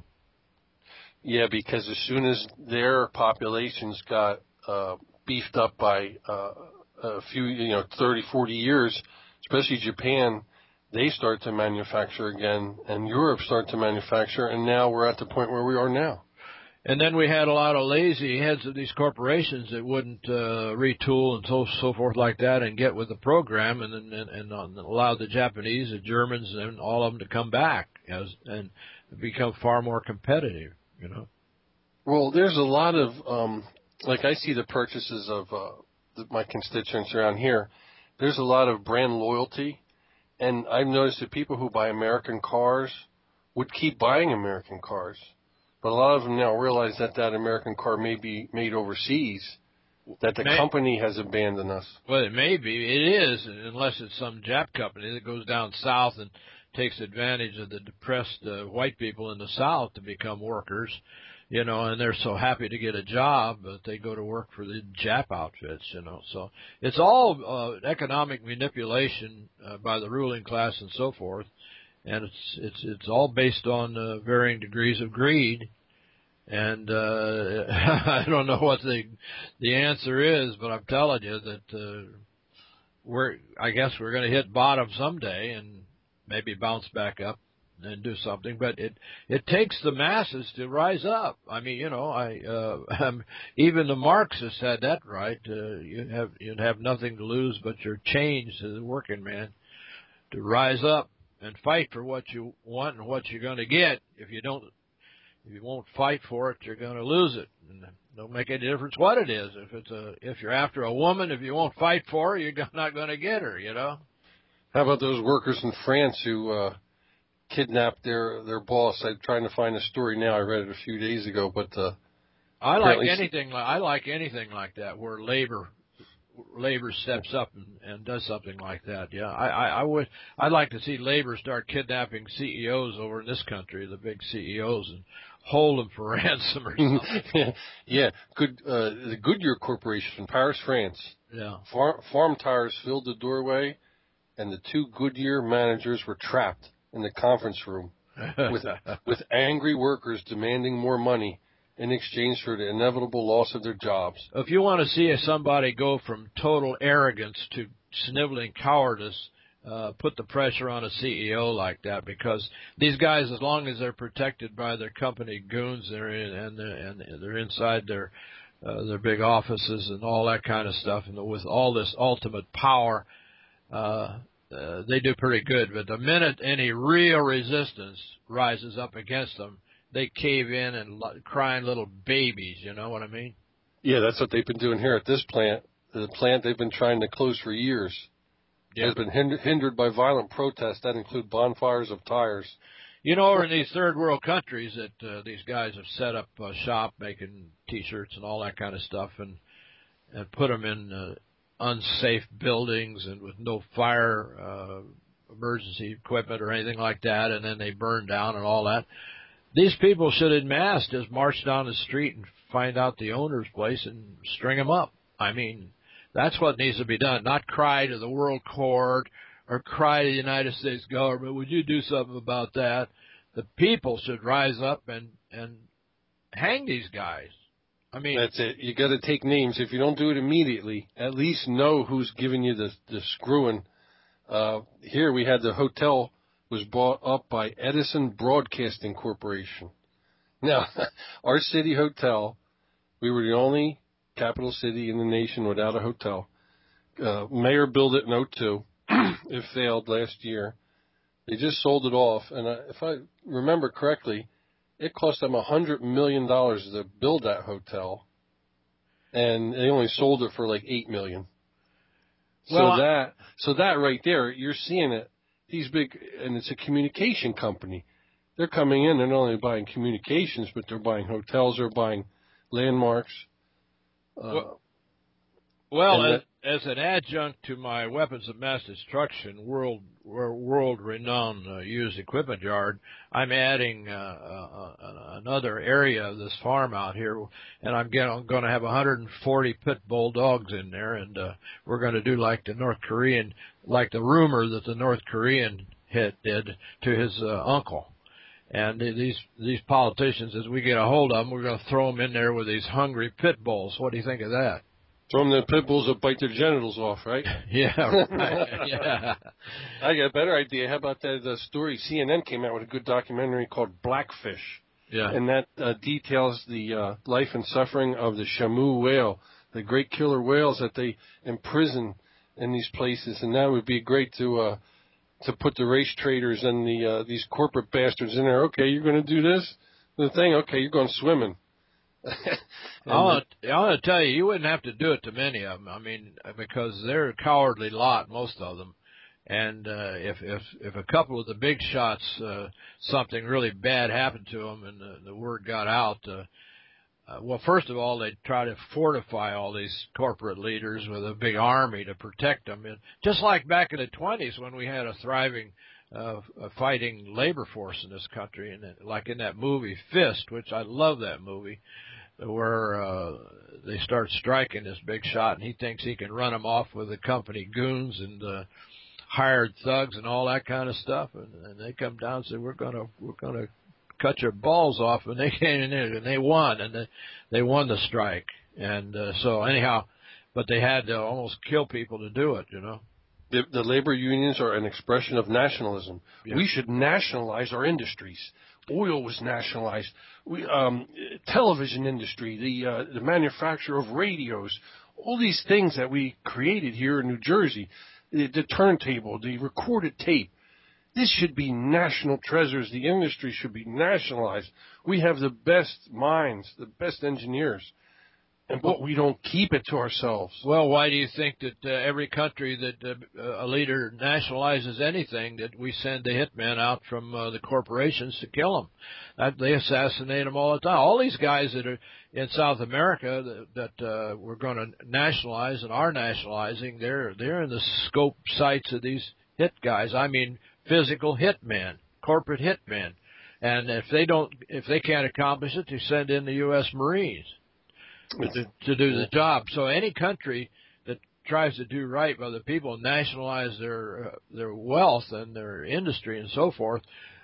B: Yeah, because as soon as their populations got uh, beefed up by uh, a few, you know, thirty, forty years, especially Japan, they start to manufacture again, and Europe start to manufacture, and now we're at the point where we are now.
A: And then we had a lot of lazy heads of these corporations that wouldn't uh, retool and so so forth like that and get with the program, and and, and, and allow the Japanese, the Germans, and all of them to come back as and become far more competitive. You know.
B: Well, there's a lot of, um, like I see the purchases of uh, the, my constituents around here. There's a lot of brand loyalty, and I've noticed that people who buy American cars would keep buying American cars, but a lot of them now realize that that American car may be made overseas, that the may, company has abandoned us.
A: Well, it may be. It is, unless it's some Jap company that goes down south and takes advantage of the depressed uh, white people in the South to become workers, you know, and they're so happy to get a job, but they go to work for the Jap outfits, you know. So it's all uh, economic manipulation uh, by the ruling class and so forth, and it's it's it's all based on uh, varying degrees of greed. And uh, I don't know what the the answer is, but I'm telling you that uh, we're I guess we're going to hit bottom someday and maybe bounce back up and do something, but it it takes the masses to rise up. I mean, you know, I uh, um, even the Marxists had that right. Uh, you have you'd have nothing to lose but your change to the working man to rise up and fight for what you want and what you're going to get. If you don't, if you won't fight for it, you're going to lose it. And it don't make any difference what it is. If it's a if you're after a woman, if you won't fight for her, you're not going to get her. You know.
B: How about those workers in France who uh, kidnapped their their boss? I'm trying to find a story now. I read it a few days ago, but uh,
A: I like anything. I like anything like that where labor labor steps up and, and does something like that. Yeah, I, I, I would. I'd like to see labor start kidnapping C E Os over in this country, the big C E Os, and hold them for ransom or something.
B: yeah, yeah. Good. Uh, the Goodyear Corporation in Paris, France.
A: Yeah.
B: Farm, farm tires filled the doorway, and the two Goodyear managers were trapped in the conference room with with angry workers demanding more money in exchange for the inevitable loss of their jobs.
A: If you want to see somebody go from total arrogance to sniveling cowardice, uh, put the pressure on a C E O like that, because these guys, as long as they're protected by their company goons, they're in, and they're, and they're inside their uh, their big offices and all that kind of stuff, and with all this ultimate power, uh, uh, they do pretty good. But the minute any real resistance rises up against them, they cave in and l- crying little babies. You know what I mean?
B: Yeah, that's what they've been doing here at this plant. The plant they've been trying to close for years
A: Yeah.
B: has been hind- hindered by violent protests that include bonfires of tires.
A: You know, over in these third world countries that uh, these guys have set up a shop making T-shirts and all that kind of stuff, and and put them in uh, unsafe buildings and with no fire uh, emergency equipment or anything like that, and then they burn down and all that. These people should en masse just march down the street and find out the owner's place and string them up. I mean, that's what needs to be done, not cry to the World Court or cry to the United States government, would you do something about that? The people should rise up and, and hang these guys. I mean,
B: that's it. You got to take names. If you don't do it immediately, at least know who's giving you the, the screwing. Uh, here we had the hotel was bought up by Edison Broadcasting Corporation. Now, our city hotel, we were the only capital city in the nation without a hotel. Uh, mayor built it in oh two. It failed last year. They just sold it off, and I, if I remember correctly, it cost them a hundred million dollars to build that hotel, and they only sold it for like eight million.
A: Well,
B: so that, so that right there, you're seeing it. These big, and it's a communication company. They're coming in. They're not only buying communications, but they're buying hotels. They're buying landmarks. Uh,
A: well, well as,
B: that,
A: as an adjunct to my weapons of mass destruction, world world renowned uh, used equipment yard, I'm adding uh, uh, uh, another area of this farm out here, and I'm going to have one hundred forty pit bull dogs in there, and uh, we're going to do like the North Korean, like the rumor that the North Korean hit did to his uh, uncle. And these these politicians, as we get a hold of them, we're going to throw them in there with these hungry pit bulls. What do you think of that?
B: Throw them the pit bulls that bite their genitals off, right?
A: Yeah, right. Yeah.
B: I got a better idea. How about that uh, story? C N N came out with a good documentary called Blackfish.
A: Yeah.
B: And that uh, details the uh, life and suffering of the Shamu whale, the great killer whales that they imprison in these places. And that would be great to uh, to put the race traders and the uh, these corporate bastards in there. Okay, you're going to do this? The thing? Okay, you're going swimming.
A: I want to, I want to tell you, you wouldn't have to do it to many of them. I mean, because they're a cowardly lot, most of them. And uh, if if if a couple of the big shots, uh, something really bad happened to them, and the, the word got out, uh, uh, well, first of all, they'd try to fortify all these corporate leaders with a big army to protect them. And just like back in the twenties when we had a thriving uh, a fighting labor force in this country, and like in that movie Fist, which I love that movie, where uh, they start striking this big shot, and he thinks he can run them off with the company goons and uh, hired thugs and all that kind of stuff, and, and they come down and say, "We're gonna, we're gonna cut your balls off," and they came in and they won, and they, they won the strike, and uh, so anyhow, but they had to almost kill people to do it, you know.
B: The, the labor unions are an expression of nationalism.
A: Yeah.
B: We should nationalize our industries. Oil was nationalized. We, um, television industry, the uh, the manufacture of radios, all these things that we created here in New Jersey, the, the turntable, the recorded tape. This should be national treasures. The industry should be nationalized. We have the best minds, the best engineers, and but we don't keep it to ourselves.
A: Well, why do you think that uh, every country that uh, a leader nationalizes anything, that we send the hitmen out from uh, the corporations to kill them? That, they assassinate them all the time. All these guys that are in South America that, that uh, we're going to nationalize and are nationalizing, they're they're in the scope sights of these hit guys. I mean, physical hitmen, corporate hitmen, and if they don't, if they can't accomplish it, they send in the U S Marines to, to do the job. So any country that tries to do right by the people, nationalize their uh, their wealth and their industry and so forth,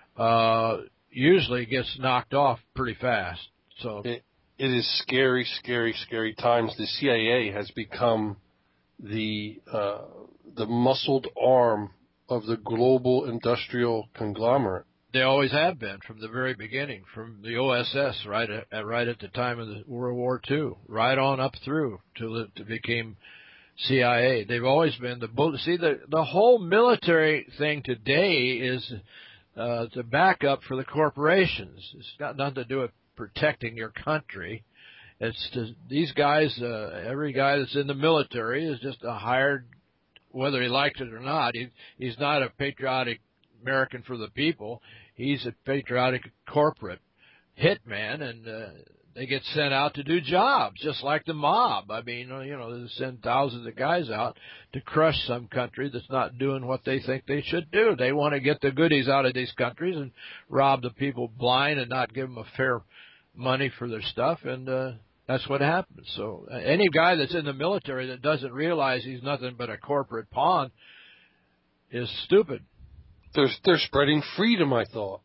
A: uh, usually gets knocked off pretty fast. So
B: it, it is scary, scary, scary times. The C I A has become the uh, the muscled arm of the global industrial conglomerate.
A: They always have been from the very beginning, from the O S S right at right at the time of the World War Two, right on up through till it became C I A. They've always been the bull. See, the the whole military thing today is uh, to back up for the corporations. It's got nothing to do with protecting your country. It's to, these guys. Uh, every guy that's in the military is just a hired, whether he likes it or not. He he's not a patriotic American for the people. He's a patriotic corporate hitman, and uh, they get sent out to do jobs, just like the mob. I mean, you know, they send thousands of guys out to crush some country that's not doing what they think they should do. They want to get the goodies out of these countries and rob the people blind and not give them a fair money for their stuff, and uh, that's what happens. So uh, any guy that's in the military that doesn't realize he's nothing but a corporate pawn is stupid.
B: They're, they're spreading freedom, I thought.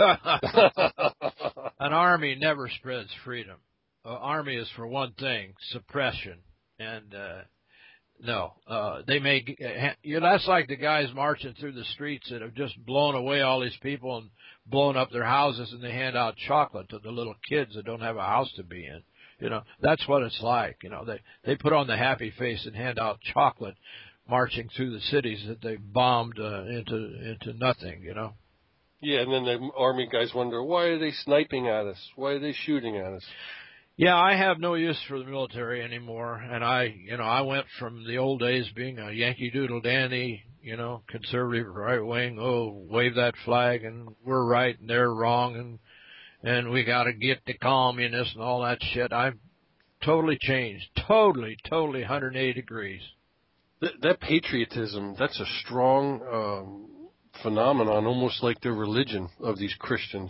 A: An army never spreads freedom. An army is, for one thing, suppression. And, uh, no, uh, they may, you know, that's like the guys marching through the streets that have just blown away all these people and blown up their houses, and they hand out chocolate to the little kids that don't have a house to be in. You know, that's what it's like. You know, they, they put on the happy face and hand out chocolate, marching through the cities that they bombed uh, into into nothing, you know.
B: Yeah, and then the army guys wonder, why are they sniping at us? Why are they shooting at us?
A: Yeah, I have no use for the military anymore, and I, you know, I went from the old days being a Yankee Doodle dandy, you know, conservative right wing, oh, wave that flag, and we're right and they're wrong, and and we got to get the communists and all that shit. I've totally changed, totally, totally one hundred eighty degrees.
B: That, that patriotism, that's a strong um, phenomenon, almost like the religion of these Christians.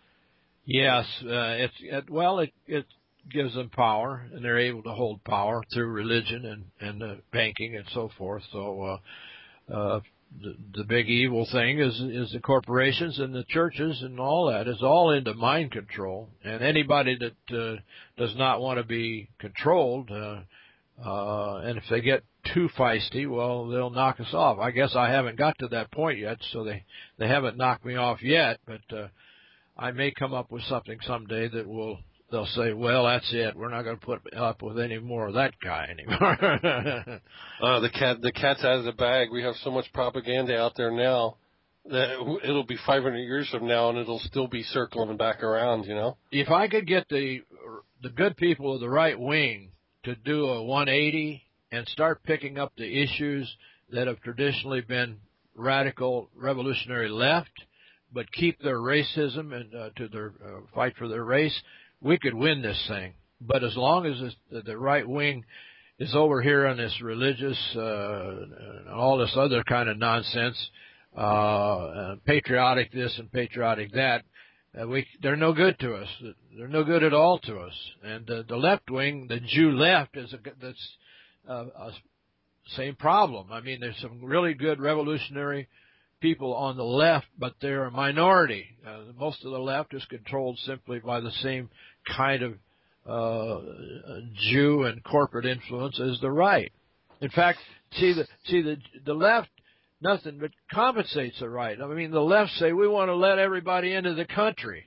A: Yes, uh, it's it, well, it it gives them power, and they're able to hold power through religion and and uh, banking and so forth. So uh, uh, the the big evil thing is is the corporations and the churches and all that is all into mind control. And anybody that uh, does not want to be controlled, uh, uh, and if they get too feisty, well, they'll knock us off. I guess I haven't got to that point yet, so they, they haven't knocked me off yet, but uh, I may come up with something someday that will, they'll say, well, that's it. We're not going to put up with any more of that guy anymore.
B: uh, the cat, the cat's out of the bag. We have so much propaganda out there now that it'll be five hundred years from now and it'll still be circling back around, you know?
A: If I could get the the good people of the right wing to do a one eighty and start picking up the issues that have traditionally been radical revolutionary left, but keep their racism and uh, to their uh, fight for their race, we could win this thing. But as long as this, the right wing is over here on this religious, uh, and all this other kind of nonsense, uh, uh, patriotic this and patriotic that, Uh, we, they're no good to us. They're no good at all to us. And uh, the left wing, the Jew left, is a, that's uh, a same problem. I mean, there's some really good revolutionary people on the left, but they're a minority. Uh, most of the left is controlled simply by the same kind of uh, Jew and corporate influence as the right. In fact, see the see the the left. Nothing but compensates the right. I mean, the left say we want to let everybody into the country,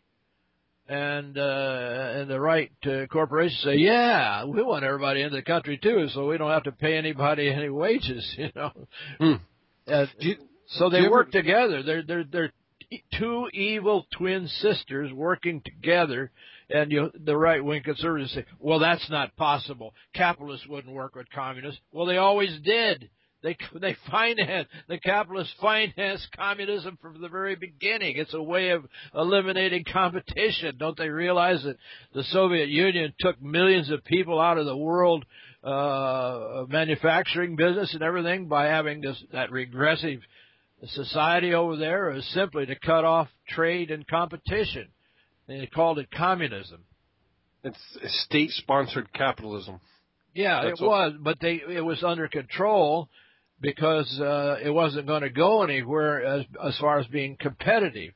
A: and uh, and the right uh, corporations say, yeah, we want everybody into the country too, so we don't have to pay anybody any wages, you know.
B: Mm.
A: Uh,
B: you,
A: so they work
B: ever...
A: together. They're they're they're two evil twin sisters working together. And you, the right-wing conservatives say, well, that's not possible. Capitalists wouldn't work with communists. Well, they always did. They they finance, the capitalists finance communism from the very beginning. It's a way of eliminating competition. Don't they realize that the Soviet Union took millions of people out of the world uh, manufacturing business and everything by having this that regressive society over there is simply to cut off trade and competition. And they called it communism.
B: It's state-sponsored capitalism.
A: Yeah, That's it was, but they it was under control. Because uh, it wasn't going to go anywhere as as far as being competitive.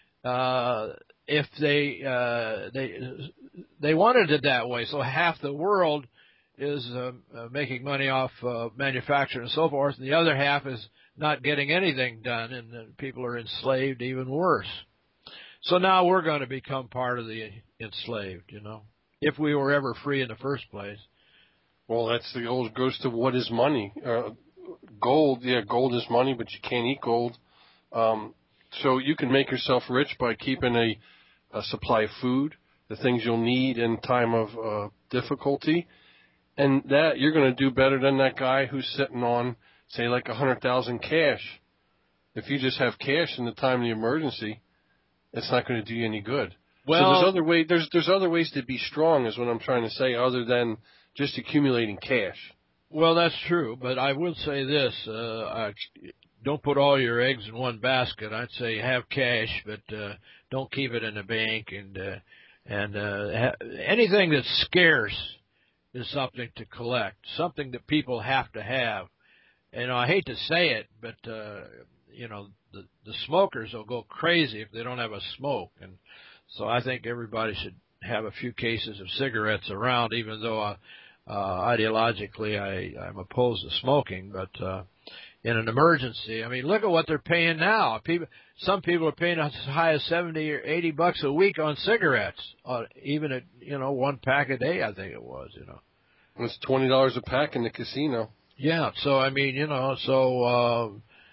A: Uh, if they uh, they they wanted it that way, so half the world is uh, uh, making money off uh, manufacturing and so forth, and the other half is not getting anything done, and the people are enslaved even worse. So now we're going to become part of the enslaved, you know, if we were ever free in the first place.
B: Well, that's the old goes to what is money. Uh, gold, yeah, gold is money, but you can't eat gold. Um, so you can make yourself rich by keeping a, a supply of food, the things you'll need in time of uh, difficulty, and that you're going to do better than that guy who's sitting on, say, like a hundred thousand cash. If you just have cash in the time of the emergency, it's not going to do you any good.
A: Well,
B: so there's other way. There's there's other ways to be strong, is what I'm trying to say, other than just accumulating cash.
A: Well, that's true, but I will say this: uh, I, don't put all your eggs in one basket. I'd say have cash, but uh, don't keep it in the bank. And uh, and uh, ha- anything that's scarce is something to collect, something that people have to have. And I hate to say it, but uh, you know, the the smokers will go crazy if they don't have a smoke, and so I think everybody should have a few cases of cigarettes around, even though I, uh, ideologically I, I'm opposed to smoking. But uh, in an emergency, I mean, look at what they're paying now. People, some people are paying as high as seventy or eighty bucks a week on cigarettes, uh, even at you know one pack a day. I think it was, you know.
B: It's twenty dollars a pack in the casino.
A: Yeah, so I mean, you know, so uh,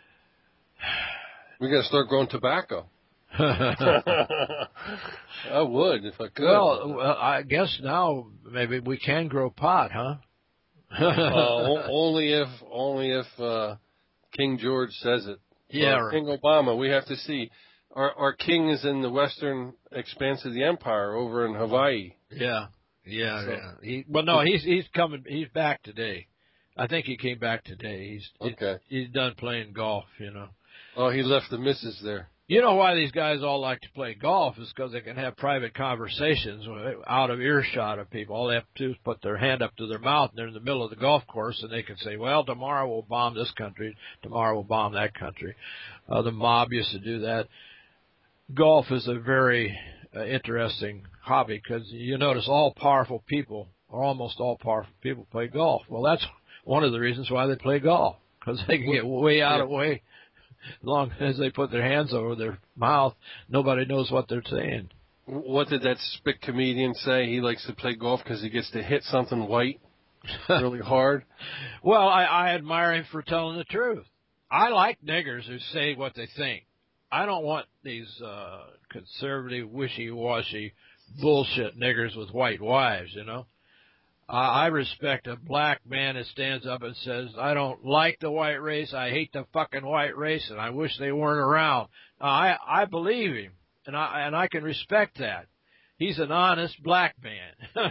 B: we got to start growing tobacco. I would if I could.
A: Well, well, I guess now maybe we can grow pot, huh?
B: uh, only if only if uh, King George says it.
A: Yeah,
B: or King Obama. We have to see. Our our king is in the western expanse of the empire, over in Hawaii.
A: Yeah, yeah, so, yeah. He, well, no, he's he's coming. He's back today. I think he came back today. He's
B: okay.
A: He's done playing golf, you know.
B: Oh, he left the missus there.
A: You know why these guys all like to play golf is because they can have private conversations out of earshot of people. All they have to do is put their hand up to their mouth, and they're in the middle of the golf course, and they can say, well, tomorrow we'll bomb this country, tomorrow we'll bomb that country. Uh, the mob used to do that. Golf is a very uh, interesting hobby because you notice all powerful people, or almost all powerful people, play golf. Well, that's one of the reasons why they play golf, because they can get way out of way. As long as they put their hands over their mouth, nobody knows what they're saying.
B: What did that spick comedian say? He likes to play golf because he gets to hit something white really hard.
A: Well, I, I admire him for telling the truth. I like niggers who say what they think. I don't want these uh, conservative, wishy-washy bullshit niggers with white wives, you know. I respect a black man that stands up and says, I don't like the white race, I hate the fucking white race, and I wish they weren't around. I I believe him, and I and I can respect that. He's an honest black man.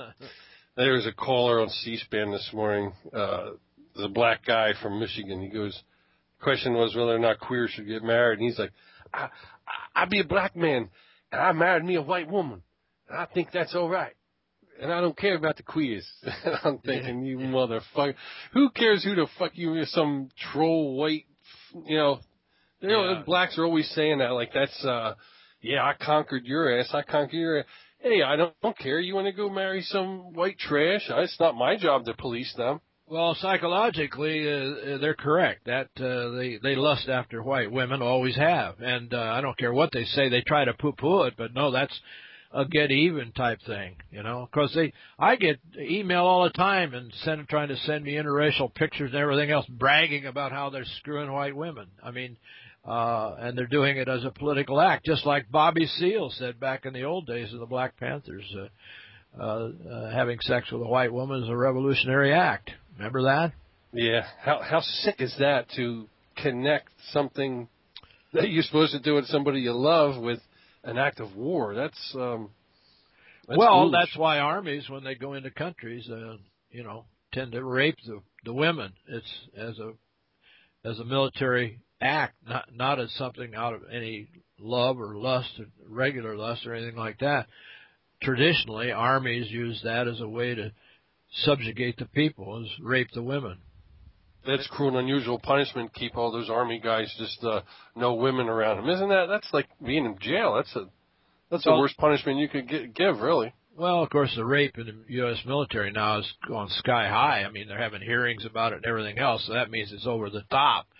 B: There was a caller on C-SPAN this morning, uh, the black guy from Michigan. He goes, the question was whether or not queers should get married, and he's like, I, I, I be a black man, and I married me a white woman, and I think that's all right. And I don't care about the queers. I'm thinking, you yeah. motherfucker. Who cares who the fuck you are, some troll white, you know. You know, yeah. Blacks are always saying that, like, that's, uh, yeah, I conquered your ass, I conquered your ass. Hey, I don't, don't care. You want to go marry some white trash? It's not my job to police them.
A: Well, psychologically, uh, they're correct. That uh, they, they lust after white women, always have. And uh, I don't care what they say. They try to poo-poo it, but no, that's a get even type thing, you know, because they, I get email all the time and send, trying to send me interracial pictures and everything else, bragging about how they're screwing white women. I mean, uh, and they're doing it as a political act, just like Bobby Seale said back in the old days of the Black Panthers, uh, uh, uh, having sex with a white woman is a revolutionary act. Remember that?
B: Yeah. How how sick is that to connect something that you're supposed to do with somebody you love with an act of war? That's, um, that's
A: well,
B: foolish.
A: That's why armies, when they go into countries, uh, you know, tend to rape the the women. It's as a as a military act, not not as something out of any love or lust, or regular lust or anything like that. Traditionally, armies use that as a way to subjugate the people, is rape the women.
B: That's cruel and unusual punishment. Keep all those army guys just uh, no women around them. Isn't that? That's like being in jail. That's a that's well, the worst punishment you could get, give, really.
A: Well, of course, the rape in the U S military now is going sky high. I mean, they're having hearings about it and everything else, so that means it's over the top.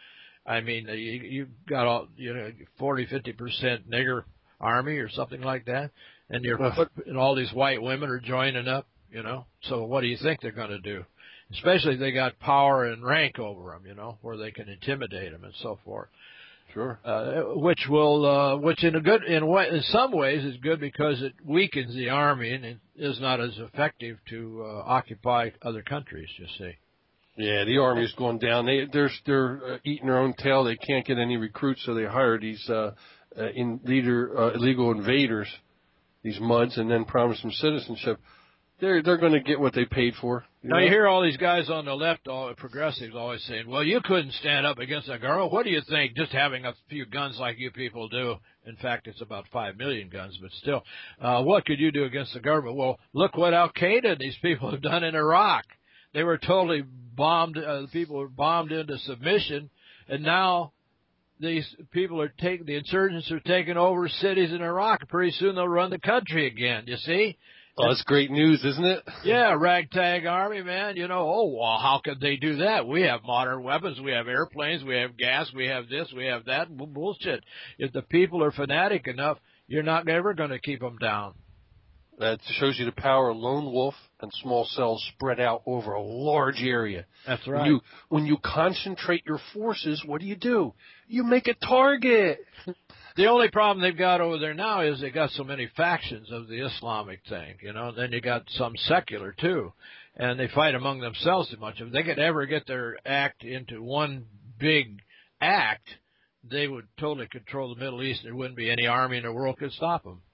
A: I mean, you you got all you know forty, fifty percent nigger army or something like that, and you're put, and all these white women are joining up. You know, so what do you think they're going to do? Especially if they got power and rank over them, you know, where they can intimidate them and so forth.
B: Sure.
A: Uh, which will, uh, which in a good, in way, in some ways is good because it weakens the army and it is not as effective to uh, occupy other countries. You see.
B: Yeah, the army's going down. They they're they're uh, eating their own tail. They can't get any recruits, so they hire these uh, uh, in leader uh, illegal invaders, these muds, and then promise them citizenship. They're they're going to get what they paid for. You
A: now
B: know?
A: You hear all these guys on the left, all progressives, always saying, "Well, you couldn't stand up against the government. What do you think? Just having a few guns like you people do. In fact, it's about five million guns, but still, uh, what could you do against the government? Well, look what Al Qaeda and these people have done in Iraq. They were totally bombed. Uh, the people were bombed into submission, and now." These people are taking, the insurgents are taking over cities in Iraq. Pretty soon they'll run the country again, you see?
B: Oh, that's great news, isn't it?
A: Yeah, ragtag army, man. You know, oh, well, how could they do that? We have modern weapons. We have airplanes. We have gas. We have this. We have that. Bullshit. If the people are fanatic enough, you're not ever going to keep them down.
B: That shows you the power of lone wolf and small cells spread out over a large area.
A: That's right.
B: When you, when you concentrate your forces, what do you do? You make a target.
A: The only problem they've got over there now is they got so many factions of the Islamic thing, you know. Then you got some secular too, and they fight among themselves too much. If they could ever get their act into one big act, they would totally control the Middle East. There wouldn't be any army in the world could stop them.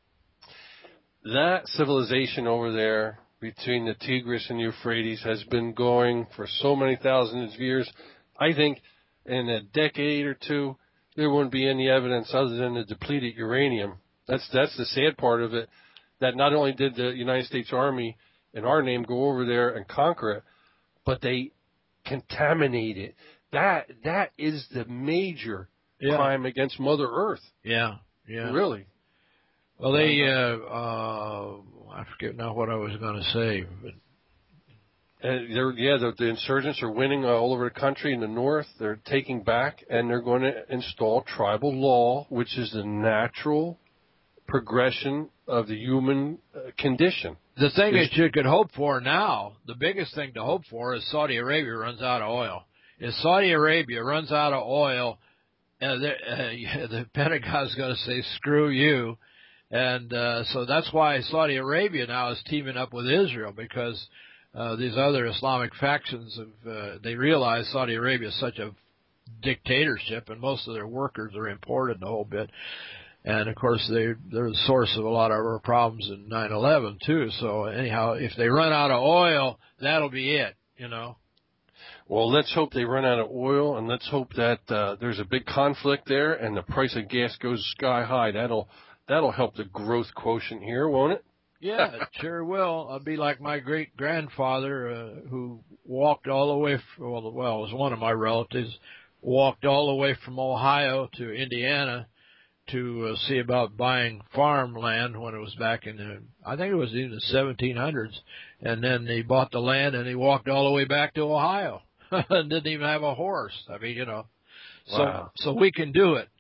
B: That civilization over there between the Tigris and Euphrates has been going for so many thousands of years. I think in a decade or two, there wouldn't be any evidence other than the depleted uranium. That's that's the sad part of it, that not only did the United States Army in our name go over there and conquer it, but they contaminate it. That that is the major yeah. crime against Mother Earth.
A: Yeah, yeah.
B: Really.
A: Well, they, uh, uh, I forget now what I was going to say. But...
B: And they're, yeah, the, the insurgents are winning all over the country in the north. They're taking back, and they're going to install tribal law, which is the natural progression of the human uh, condition.
A: The thing There's... that you could hope for now, the biggest thing to hope for is Saudi Arabia runs out of oil. If Saudi Arabia runs out of oil, uh, the, uh, the Pentagon's going to say, screw you. And uh, so that's why Saudi Arabia now is teaming up with Israel, because uh, these other Islamic factions, have, uh, they realize Saudi Arabia is such a dictatorship, and most of their workers are imported the whole bit. And, of course, they, they're the source of a lot of our problems in nine eleven, too. So, anyhow, if they run out of oil, that'll be it, you know.
B: Well, let's hope they run out of oil, and let's hope that uh, there's a big conflict there and the price of gas goes sky high. That'll... That'll help the growth quotient here, won't it?
A: Yeah, it sure will. I'll be like my great-grandfather uh, who walked all the way, from, well, well, it was one of my relatives, walked all the way from Ohio to Indiana to uh, see about buying farmland when it was back in the, I think it was in the seventeen hundreds. And then he bought the land and he walked all the way back to Ohio and didn't even have a horse. I mean, you know,
B: wow.
A: so so we can do it.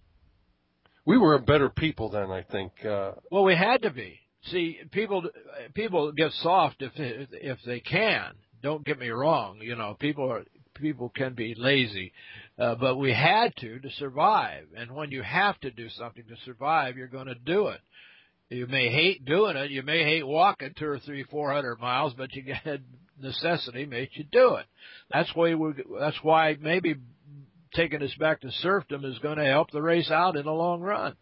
B: We were a better people then, I think. Uh,
A: well, we had to be. See, people people get soft if they, if they can. Don't get me wrong. You know, people are people can be lazy, uh, but we had to to survive. And when you have to do something to survive, you're going to do it. You may hate doing it. You may hate walking two or three, four hundred miles, but you get necessity makes you do it. That's why we. That's why maybe. Taking us back to serfdom is going to help the race out in the long run.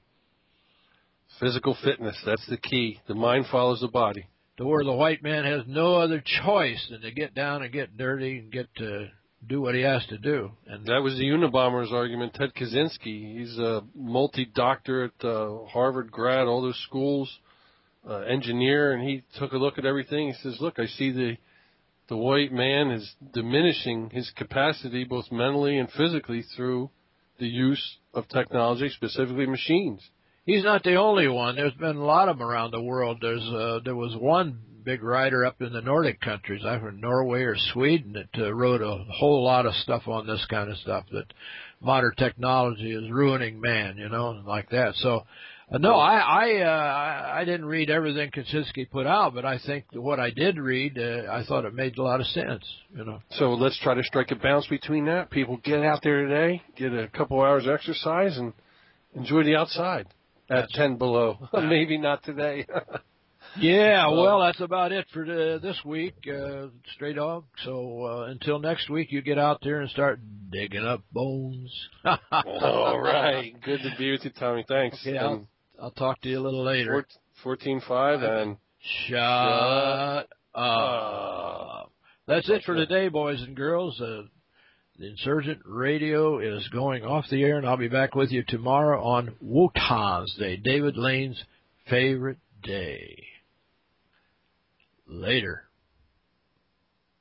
B: Physical fitness, that's the key. The mind follows the body.
A: To where the white man has no other choice than to get down and get dirty and get to do what he has to do. And
B: that was the Unabomber's argument. Ted Kaczynski, he's a multi-doctorate, uh, Harvard grad, all those schools, uh, engineer, and he took a look at everything. He says, look, I see the The white man is diminishing his capacity both mentally and physically through the use of technology, specifically machines.
A: He's not the only one. There's been a lot of them around the world. There's uh, there was one big writer up in the Nordic countries, I from Norway or Sweden, that uh, wrote a whole lot of stuff on this kind of stuff. That modern technology is ruining man, you know, and like that. So, uh, no, I I, uh, I didn't read everything Kaczynski put out, but I think that what I did read, uh, I thought it made a lot of sense, you know.
B: So let's try to strike a balance between that. People get out there today, get a couple hours exercise, and enjoy the outside at
A: That's,
B: ten below. Maybe not today.
A: Yeah, well, that's about it for the, this week, uh, Stray Dog. So uh, until next week, you get out there and start digging up bones.
B: All right. Good to be with you, Tommy. Thanks.
A: Okay, I'll, I'll talk to you a little later.
B: fourteen five and
A: shut, shut up. That's it for today, boys and girls. Uh, the Insurgent Radio is going off the air, and I'll be back with you tomorrow on Wotan's Day, David Lane's favorite day. Later.